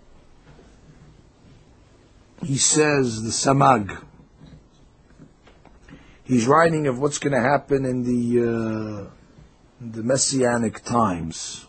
He says, the Samag, he's writing of what's going to happen in the, uh, in the Messianic times.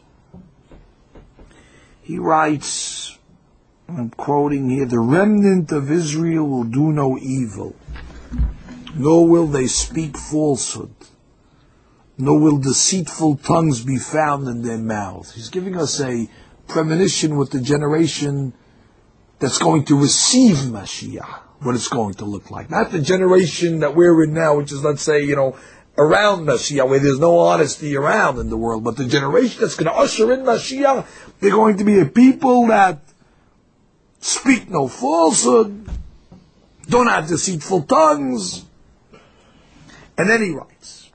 He writes, I'm quoting here, the remnant of Israel will do no evil, nor will they speak falsehood, nor will deceitful tongues be found in their mouths. He's giving us a premonition with the generation that's going to receive Mashiach, what it's going to look like. Not the generation that we're in now, which is, let's say, you know, around Mashiach, where there's no honesty around in the world, but the generation that's going to usher in Mashiach, they're going to be a people that speak no falsehood, don't have deceitful tongues. And then he writes,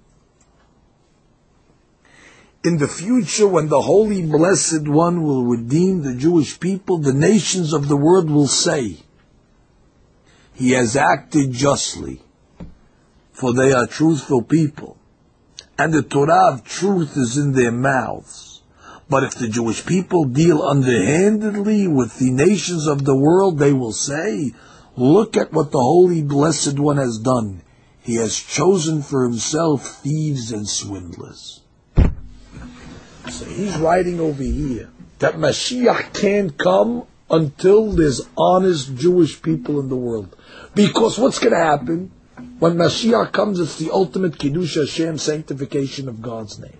in the future, when the Holy Blessed One will redeem the Jewish people, the nations of the world will say, He has acted justly, for they are truthful people, and the Torah of truth is in their mouths. But if the Jewish people deal underhandedly with the nations of the world, they will say, look at what the Holy Blessed One has done. He has chosen for himself thieves and swindlers. So he's writing over here that Mashiach can't come until there's honest Jewish people in the world. Because what's going to happen? When Mashiach comes, it's the ultimate Kiddush Hashem, sanctification of God's name.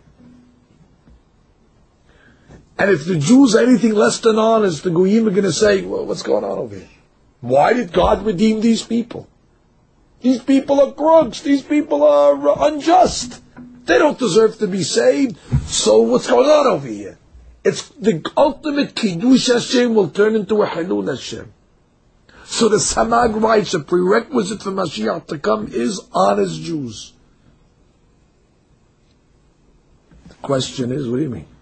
And if the Jews are anything less than honest, the Goyim are going to say, well, what's going on over here? Why did God redeem these people? These people are crooks. These people are unjust. They don't deserve to be saved. So what's going on over here? It's the ultimate Kiddush Hashem will turn into a Halul Hashem. So the Samag writes, a prerequisite for Mashiach to come is honest Jews. The question is, what do you mean?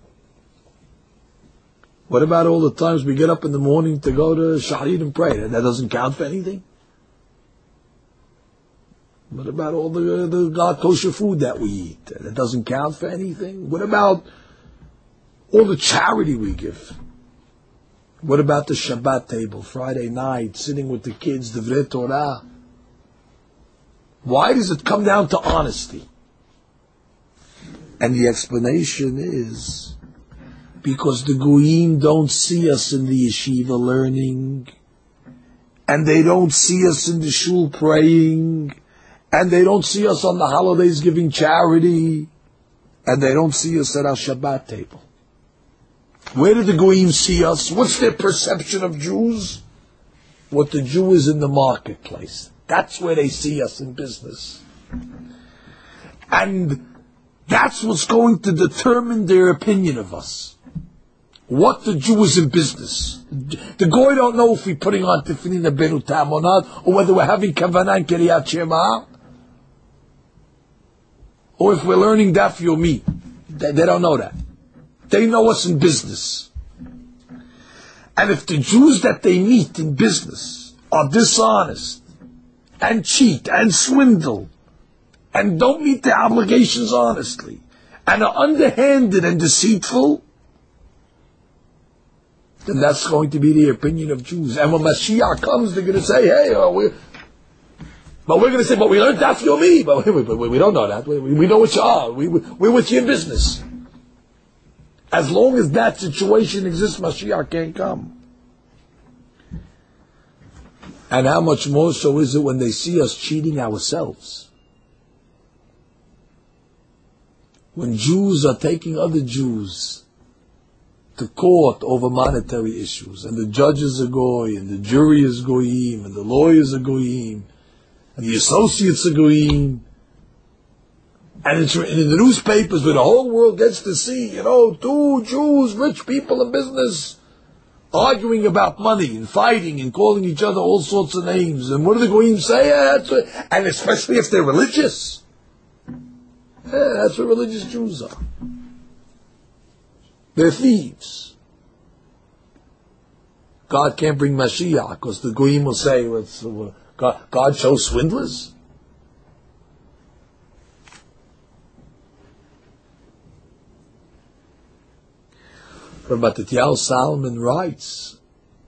What about all the times we get up in the morning to go to Shaharit and pray? That doesn't count for anything? What about all the, the God kosher food that we eat? That doesn't count for anything? What about all the charity we give? What about the Shabbat table, Friday night, sitting with the kids, the Divrei Torah? Why does it come down to honesty? And the explanation is because the Goyim don't see us in the yeshiva learning, and they don't see us in the shul praying, and they don't see us on the holidays giving charity, and they don't see us at our Shabbat table. Where do the Goyim see us? What's their perception of Jews? What the Jew is in the marketplace. That's where they see us in business. And that's what's going to determine their opinion of us. What the Jew is in business. The Goy don't know if we're putting on Tefillin Benu Tam or not, or whether we're having Kavanah and Kiryat Shema, or if we're learning Daf Yomi. They, they don't know that. They know us in business. And if the Jews that they meet in business are dishonest, and cheat, and swindle, and don't meet their obligations honestly, and are underhanded and deceitful, then that's going to be the opinion of Jews. And when Mashiach comes, they're going to say, hey, uh, we but we're going to say, but we learned Daf Yomi, but we, we, we don't know that. We, we know what you are. We, we're with you in business. As long as that situation exists, Mashiach can't come. And how much more so is it when they see us cheating ourselves? when Jews are taking other Jews to court over monetary issues, and the judges are goy, and the jury is goyim, and the lawyers are goyim, and the associates are goyim, and it's written in the newspapers where the whole world gets to see, you know, two Jews, rich people in business, arguing about money and fighting and calling each other all sorts of names. And what do the goyim say? Yeah, that's what, and especially if they're religious. Yeah, that's what religious Jews are. They're thieves. God can't bring Mashiach because the goyim will say, well, God, God shows swindlers. But Matityahu Solomon writes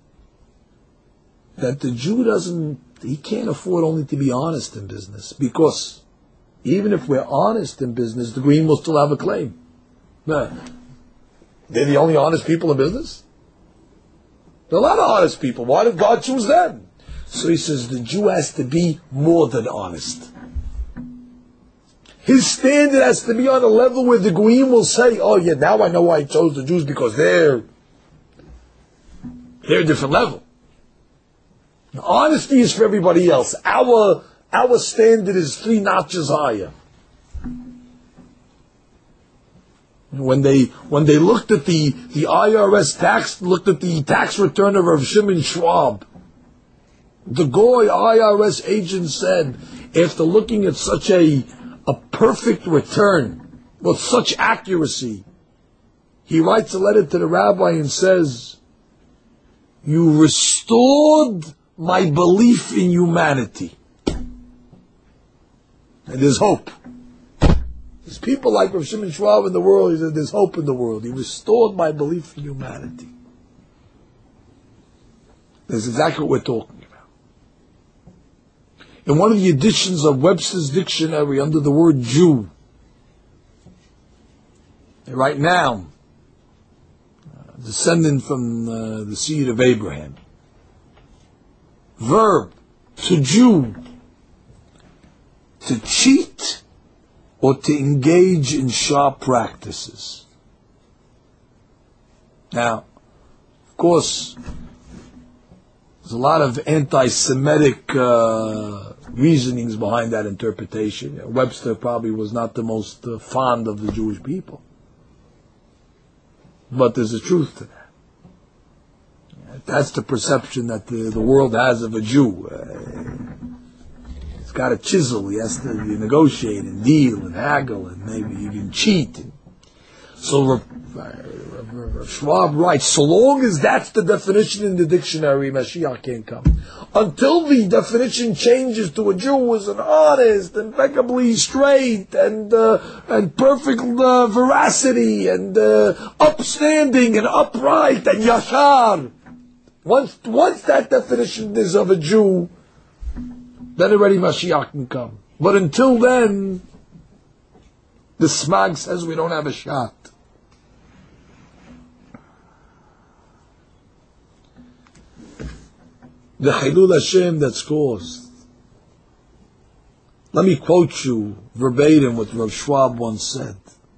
that the Jew doesn't, he can't afford only to be honest in business, because even if we're honest in business, the Goyim will still have a claim. Nah, they're the only honest people in business? There are a lot of honest people. Why did God choose them? So he says the Jew has to be more than honest. His standard has to be on a level where the Goyim will say, oh yeah, now I know why I chose the Jews, because they're they're a different level. Now, honesty is for everybody else. Our our standard is three notches higher. When they when they looked at the, the I R S tax, looked at the tax return of Rav Shimon Schwab, the Goy I R S agent said, after looking at such a a perfect return with such accuracy, he writes a letter to the rabbi and says, you restored my belief in humanity. And there's hope. There's people like Rav Shimon Schwab in the world. He said, there's hope in the world. He restored my belief in humanity. That's exactly what we're talking about. In one of the editions of Webster's Dictionary, under the word Jew, right now, uh, descendant from uh, the seed of Abraham. Verb, to Jew, to cheat or to engage in sharp practices. Now, of course, there's a lot of anti-Semitic uh, reasonings behind that interpretation. Webster probably was not the most uh, fond of the Jewish people. But there's a truth to that. That's the perception that the, the world has of a Jew. Uh, he's got to chisel, he has to negotiate and deal and haggle and maybe even cheat. So uh, Schwab writes, so long as that's the definition in the dictionary, Mashiach can't come. Until the definition changes to a Jew as an honest, impeccably straight, and uh, and perfect uh, veracity, and uh, upstanding, and upright, and yashar. Once once that definition is of a Jew, then already Mashiach can come. But until then, the Smag says we don't have a shot. The Chilul Hashem that's caused. Let me quote you verbatim what Rav Schwab once said.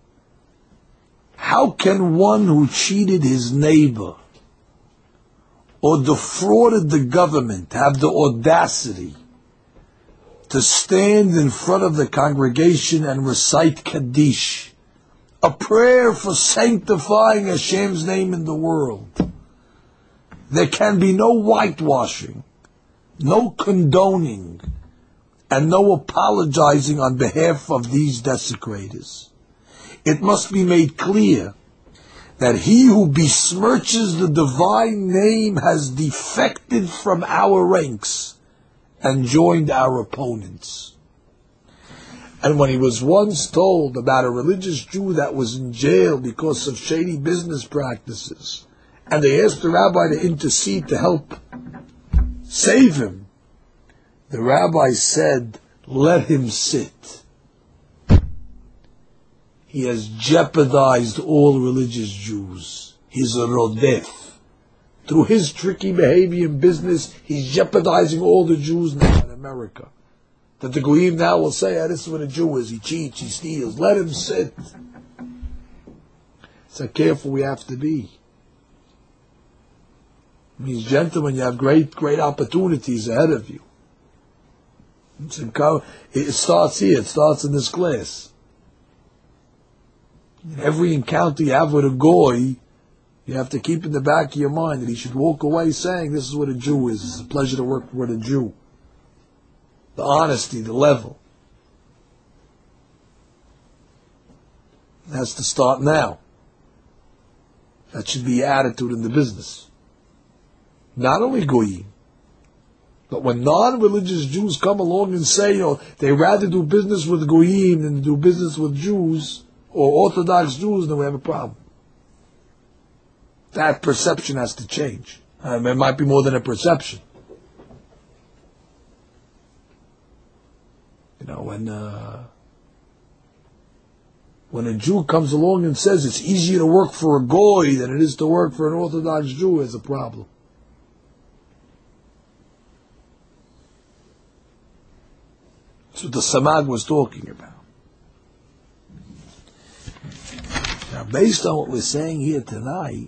How can one who cheated his neighbor or defrauded the government have the audacity to stand in front of the congregation and recite Kaddish, a prayer for sanctifying Hashem's name in the world? There can be no whitewashing, no condoning, and no apologizing on behalf of these desecrators. It must be made clear that he who besmirches the divine name has defected from our ranks and joined our opponents. And when he was once told about a religious Jew that was in jail because of shady business practices, and they asked the rabbi to intercede to help save him, the rabbi said, let him sit. He has jeopardized all religious Jews. He's a rodef. Through his tricky behavior in business, he's jeopardizing all the Jews now in America. that the Goyim now will say, ah, this is what a Jew is. He cheats, he steals. Let him sit. So careful we have to be. It means, gentlemen, you have great, great opportunities ahead of you. It starts here. It starts in this class. In every encounter you have with a goy, you have to keep in the back of your mind that he should walk away saying, this is what a Jew is. It's a pleasure to work with a Jew. The honesty, the level. It has to start now. That should be your attitude in the business. Not only goyim, but when non-religious Jews come along and say, you know, they rather do business with goyim than do business with Jews, or Orthodox Jews, then we have a problem. That perception has to change. I mean, it might be more than a perception. You know, when uh, when a Jew comes along and says it's easier to work for a goy than it is to work for an Orthodox Jew, it's a problem. That's what the Samag was talking about. Now, based on what we're saying here tonight,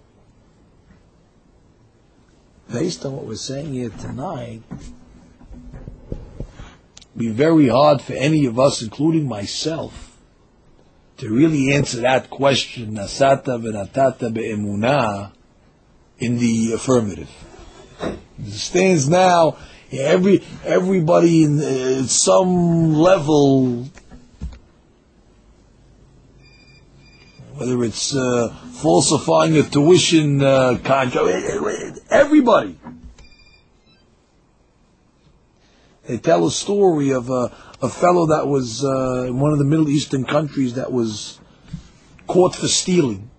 based on what we're saying here tonight, it'd be very hard for any of us, including myself, to really answer that question, nasata v'natata be'emunah, in the affirmative. As it stands now, every everybody in uh, some level, whether it's uh, falsifying a tuition uh, contract, everybody. They tell a story of a, a fellow that was uh, in one of the Middle Eastern countries that was caught for stealing,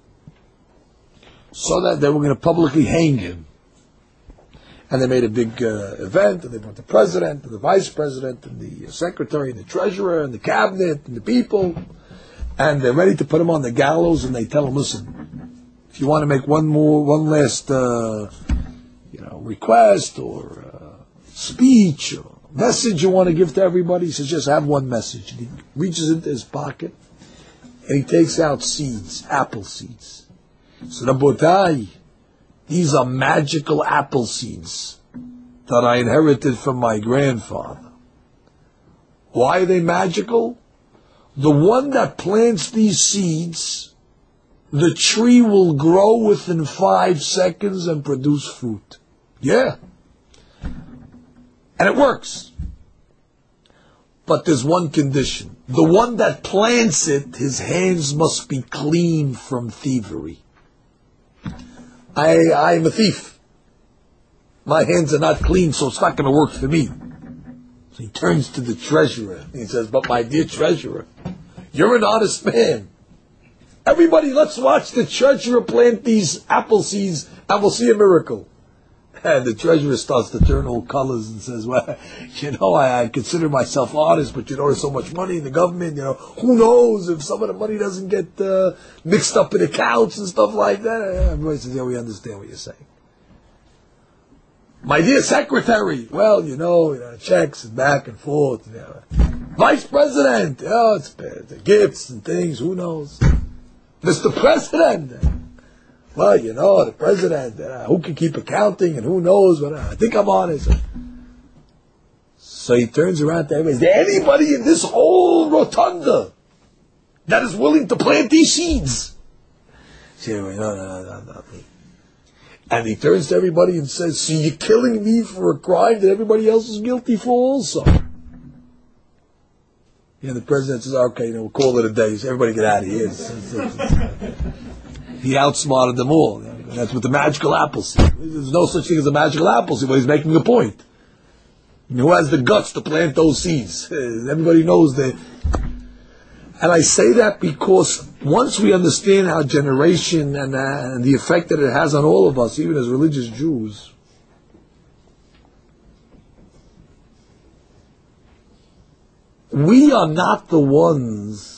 so that they were going to publicly hang him. And they made a big uh, event, and they brought the president, and the vice president, and the secretary, and the treasurer, and the cabinet, and the people. And they're ready to put him on the gallows, and they tell him, listen, if you want to make one more, one last, uh, you know, request or uh, speech or message you want to give to everybody, he says, just have one message. And he reaches into his pocket, and he takes out seeds, apple seeds. So, Rabotai, these are magical apple seeds that I inherited from my grandfather. Why are they magical? The one that plants these seeds, the tree will grow within five seconds and produce fruit. Yeah. And it works. But there's one condition. The one that plants it, his hands must be clean from thievery. I, I'm a thief. My hands are not clean, so it's not going to work for me. So he turns to the treasurer and he says, but my dear treasurer, you're an honest man. Everybody, let's watch the treasurer plant these apple seeds and we'll see a miracle. And the treasurer starts to turn all colors and says, well, you know, I, I consider myself honest, but you know, there's so much money in the government, you know, who knows if some of the money doesn't get uh, mixed up in accounts and stuff like that. Everybody says, yeah, we understand what you're saying. My dear secretary, well, you know, you know checks and back and forth. You know. Vice president, oh, it's the gifts and things, who knows. Mister President, well, you know, the president, uh, who can keep accounting and who knows, but uh, I think I'm honest. So he turns around to everybody. Is there anybody in this whole rotunda that is willing to plant these seeds? Say, no, no, no, no, not me. And he turns to everybody and says, so you're killing me for a crime that everybody else is guilty for also? And the president says, okay, you know, we'll call it a day. So everybody get out of here. It's, it's, it's, it's, he outsmarted them all. That's with the magical apple seed. There's no such thing as a magical apple seed, but he's making a point. Who has the guts to plant those seeds? Everybody knows that. And I say that because once we understand our generation and, uh, and the effect that it has on all of us, even as religious Jews, we are not the ones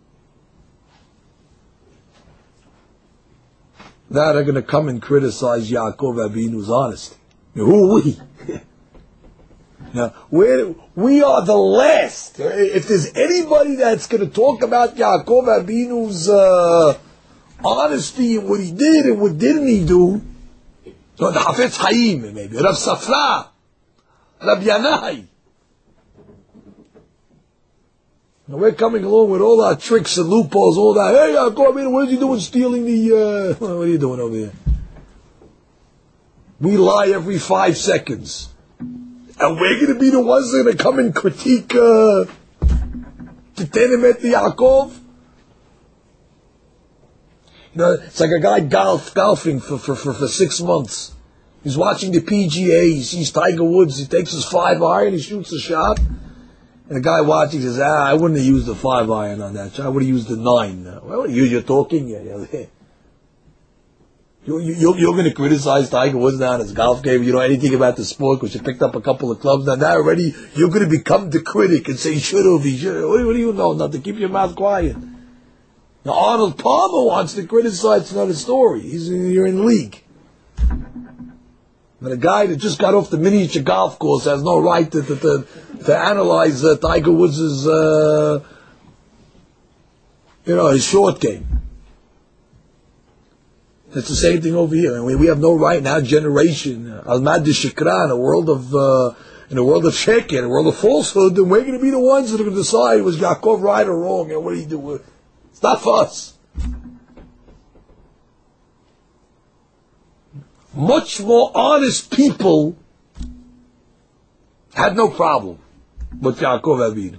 that are going to come and criticize Yaakov Avinu's honesty. Who are we? Now, where we are the last. If there's anybody that's going to talk about Yaakov Avinu's uh, honesty and what he did and what didn't he do, so the Hafetz Chaim, maybe Rav Safra, Rav Yanai. Now we're coming along with all our tricks and loopholes, all that. Hey, Yaakov Avinu, what are you doing stealing the? Uh, what are you doing over there? We lie every five seconds. And we're going to be the ones that are going to come and critique uh, Tetenem the Yaakov. You know, it's like a guy golf, golfing for, for, for, for six months. He's watching the P G A, he sees Tiger Woods, he takes his five iron, he shoots a shot. And the guy watching says, ah, I wouldn't have used the five iron on that shot, I would have used the nine. Well, you, you're talking, yeah, yeah. You, you, you're going to criticize Tiger Woods now in his golf game. You know anything about the sport because you picked up a couple of clubs. Now, now already you're going to become the critic and say, should have, he should have. What, what do you know? Nothing. Keep your mouth quiet. Now, Arnold Palmer wants to criticize another story. He's you're in the league. But a guy that just got off the miniature golf course has no right to to, to, to analyze uh, Tiger Woods' uh, you know, his short game. It's the same thing over here. I mean, we have no right in our generation, Almad Shikra, in a world of uh, in a world of sheker, in a world of falsehood, and we're going to be the ones that are going to decide was Yaakov right or wrong, and what do you do? It's not for us. Much more honest people had no problem with Yaakov Avinu.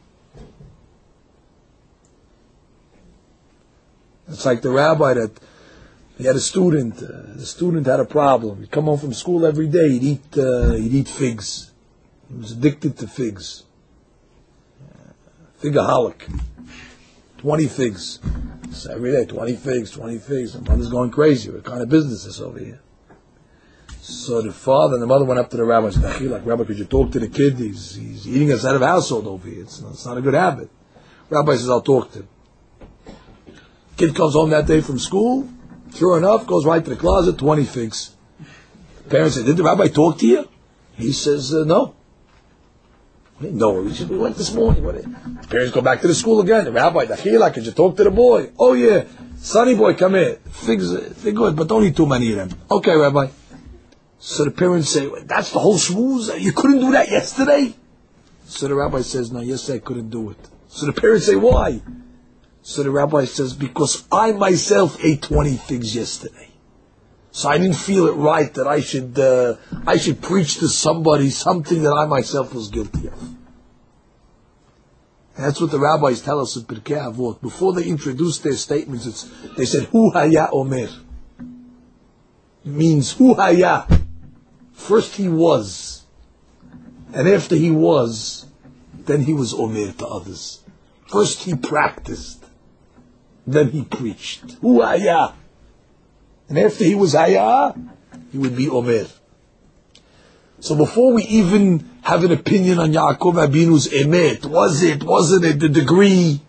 It's like the rabbi that he had a student. Uh, the student had a problem. He'd come home from school every day. He'd eat. Uh, he'd eat figs. He was addicted to figs. Uh, figaholic. Twenty figs. So every day, twenty figs, twenty figs. The mother's going crazy. What kind of business is this over here? So the father and the mother went up to the rabbi and said, like, Rabbi, could you talk to the kid? He's, he's eating us out of household over here. It's, it's not a good habit. Rabbi says, I'll talk to him. Kid comes home that day from school. Sure enough, goes right to the closet, twenty figs. The parents say, did the rabbi talk to you? He says, uh, no. No, he said, we went this morning. What? The parents go back to the school again. The rabbi, Dachila, could you talk to the boy? Oh yeah, sonny boy, come here. Figs, they're good, but don't eat too many of them. Okay, Rabbi. So the parents say, that's the whole shmooze? You couldn't do that yesterday? So the rabbi says, no, yesterday I couldn't do it. So the parents say, why? So the rabbi says, because I myself ate twenty figs yesterday. So I didn't feel it right that I should uh, I should preach to somebody something that I myself was guilty of. And that's what the rabbis tell us in Pirkei Avot. Before they introduced their statements, it's, they said, Hu haya omer. It means, Hu haya. First he was. And after he was, then he was omer to others. First he practiced. Then he preached. Hu haya. And after he was haya, he would be omer. So before we even have an opinion on Yaakov Avinu's emet, was it, wasn't it, the degree,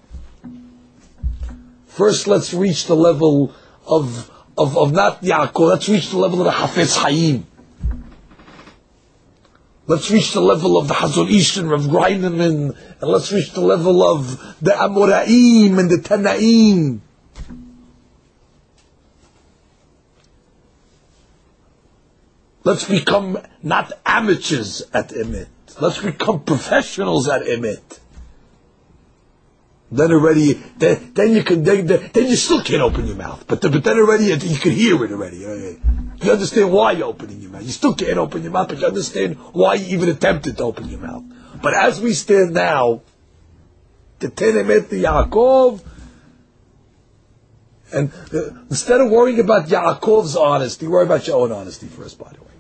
first let's reach the level of, of, of not Yaakov, let's reach the level of the Hafetz Chaim. Let's reach the level of the Hazon Ish and Rav Greineman, and let's reach the level of the Amoraim and the Tanaim. Let's become not amateurs at emet. Let's become professionals at emet. Then already, then, then you can, then, then you still can't open your mouth. But, but then already, you can hear it already. You understand why you're opening your mouth. You still can't open your mouth, but you understand why you even attempted to open your mouth. But as we stand now, the ten emet the Yaakov, and uh, instead of worrying about Yaakov's honesty, worry about your own honesty first, by the way.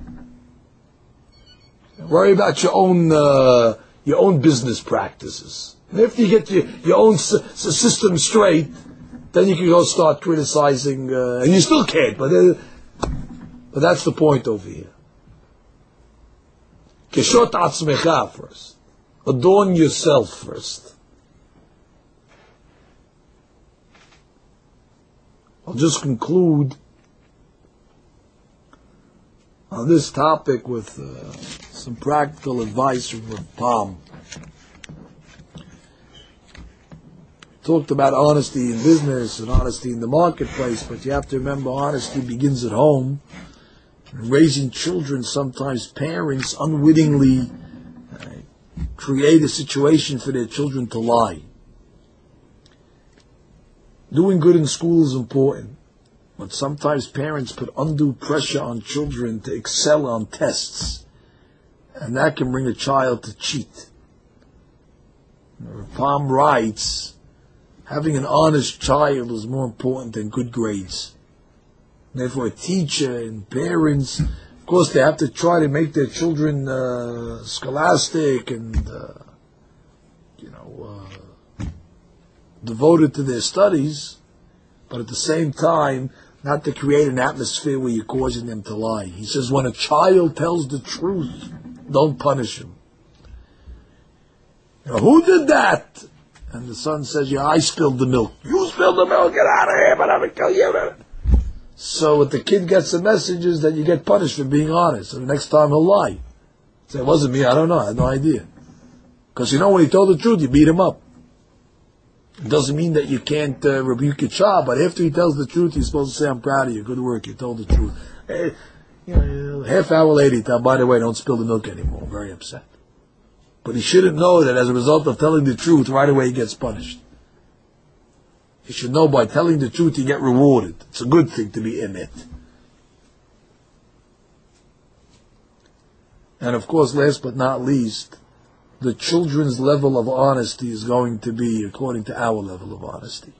Worry about your own uh, your own business practices. And after you get your, your own s- s- system straight, then you can go start criticizing, uh, and you still can't, but uh, but that's the point over here. Keshot atzmecha first. Adorn yourself first. I'll just conclude on this topic with uh, Some practical advice from Rav Palm. Talked about honesty in business and honesty in the marketplace, but you have to remember honesty begins at home. In raising children, sometimes parents unwittingly uh, create a situation for their children to lie. Doing good in school is important, but sometimes parents put undue pressure on children to excel on tests, and that can bring a child to cheat. Palm writes, having an honest child is more important than good grades. Therefore, a teacher and parents, of course, they have to try to make their children uh, scholastic and, uh, you know, uh, devoted to their studies, but at the same time, not to create an atmosphere where you're causing them to lie. He says, when a child tells the truth, don't punish him. You know, who did that? And the son says, yeah, I spilled the milk. You spilled the milk, get out of here, but I'm going to kill you. So what the kid gets the message is that you get punished for being honest. And the next time he'll lie. Say, it wasn't me, I don't know, I had no idea. Because you know, when he told the truth, you beat him up. It doesn't mean that you can't uh, rebuke your child, but after he tells the truth, you're supposed to say, I'm proud of you, good work, you told the truth. Hey, you know, half hour later, he tell, by the way, don't spill the milk anymore. I'm very upset. But he shouldn't know that as a result of telling the truth, right away he gets punished. He should know by telling the truth you get rewarded. It's a good thing to be emet. And of course, last but not least, the children's level of honesty is going to be according to our level of honesty.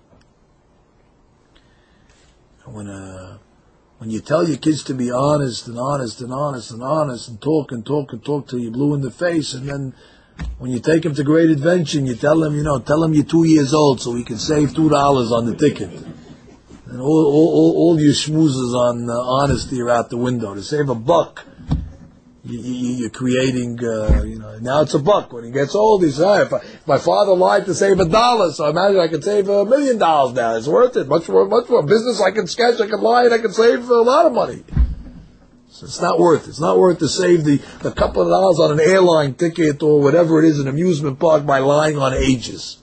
When uh, when you tell your kids to be honest and honest and honest and honest and talk and talk and talk till you're blue in the face, and then when you take them to Great Adventure and you tell them, you know, tell them you're two years old so we can save two dollars on the ticket. And all, all, all, all your schmoozes on uh, honesty are out the window. To save a buck, you, you, you're creating, uh, you know, now it's a buck. When he gets old, he says, oh, if, I, if my father lied to save a dollar, so I imagine I can save a million dollars now. It's worth it. Much more, much more business I can sketch, I can lie, and I can save a lot of money. So it's not worth it. It's not worth to save the, the couple of dollars on an airline ticket or whatever it is, an amusement park, by lying on ages.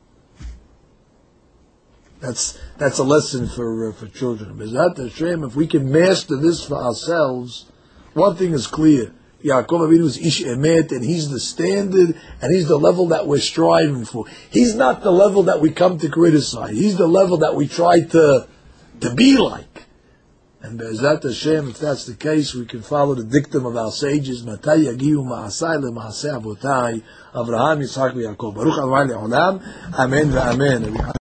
That's that's a lesson for uh, for children. B'ezrat Hashem, if we can master this for ourselves, one thing is clear. Yaakov Avinu is ish emet, and he's the standard, and he's the level that we're striving for. He's not the level that we come to criticize. He's the level that we try to to be like. And B'ezrat Hashem, if that's the case, we can follow the dictum of our sages, Matai yagiu ma'asai le'ma'asei avotai, Avraham, Yitzhak, Yaakov. Baruch Adonai le'olam. Amen ve'amen.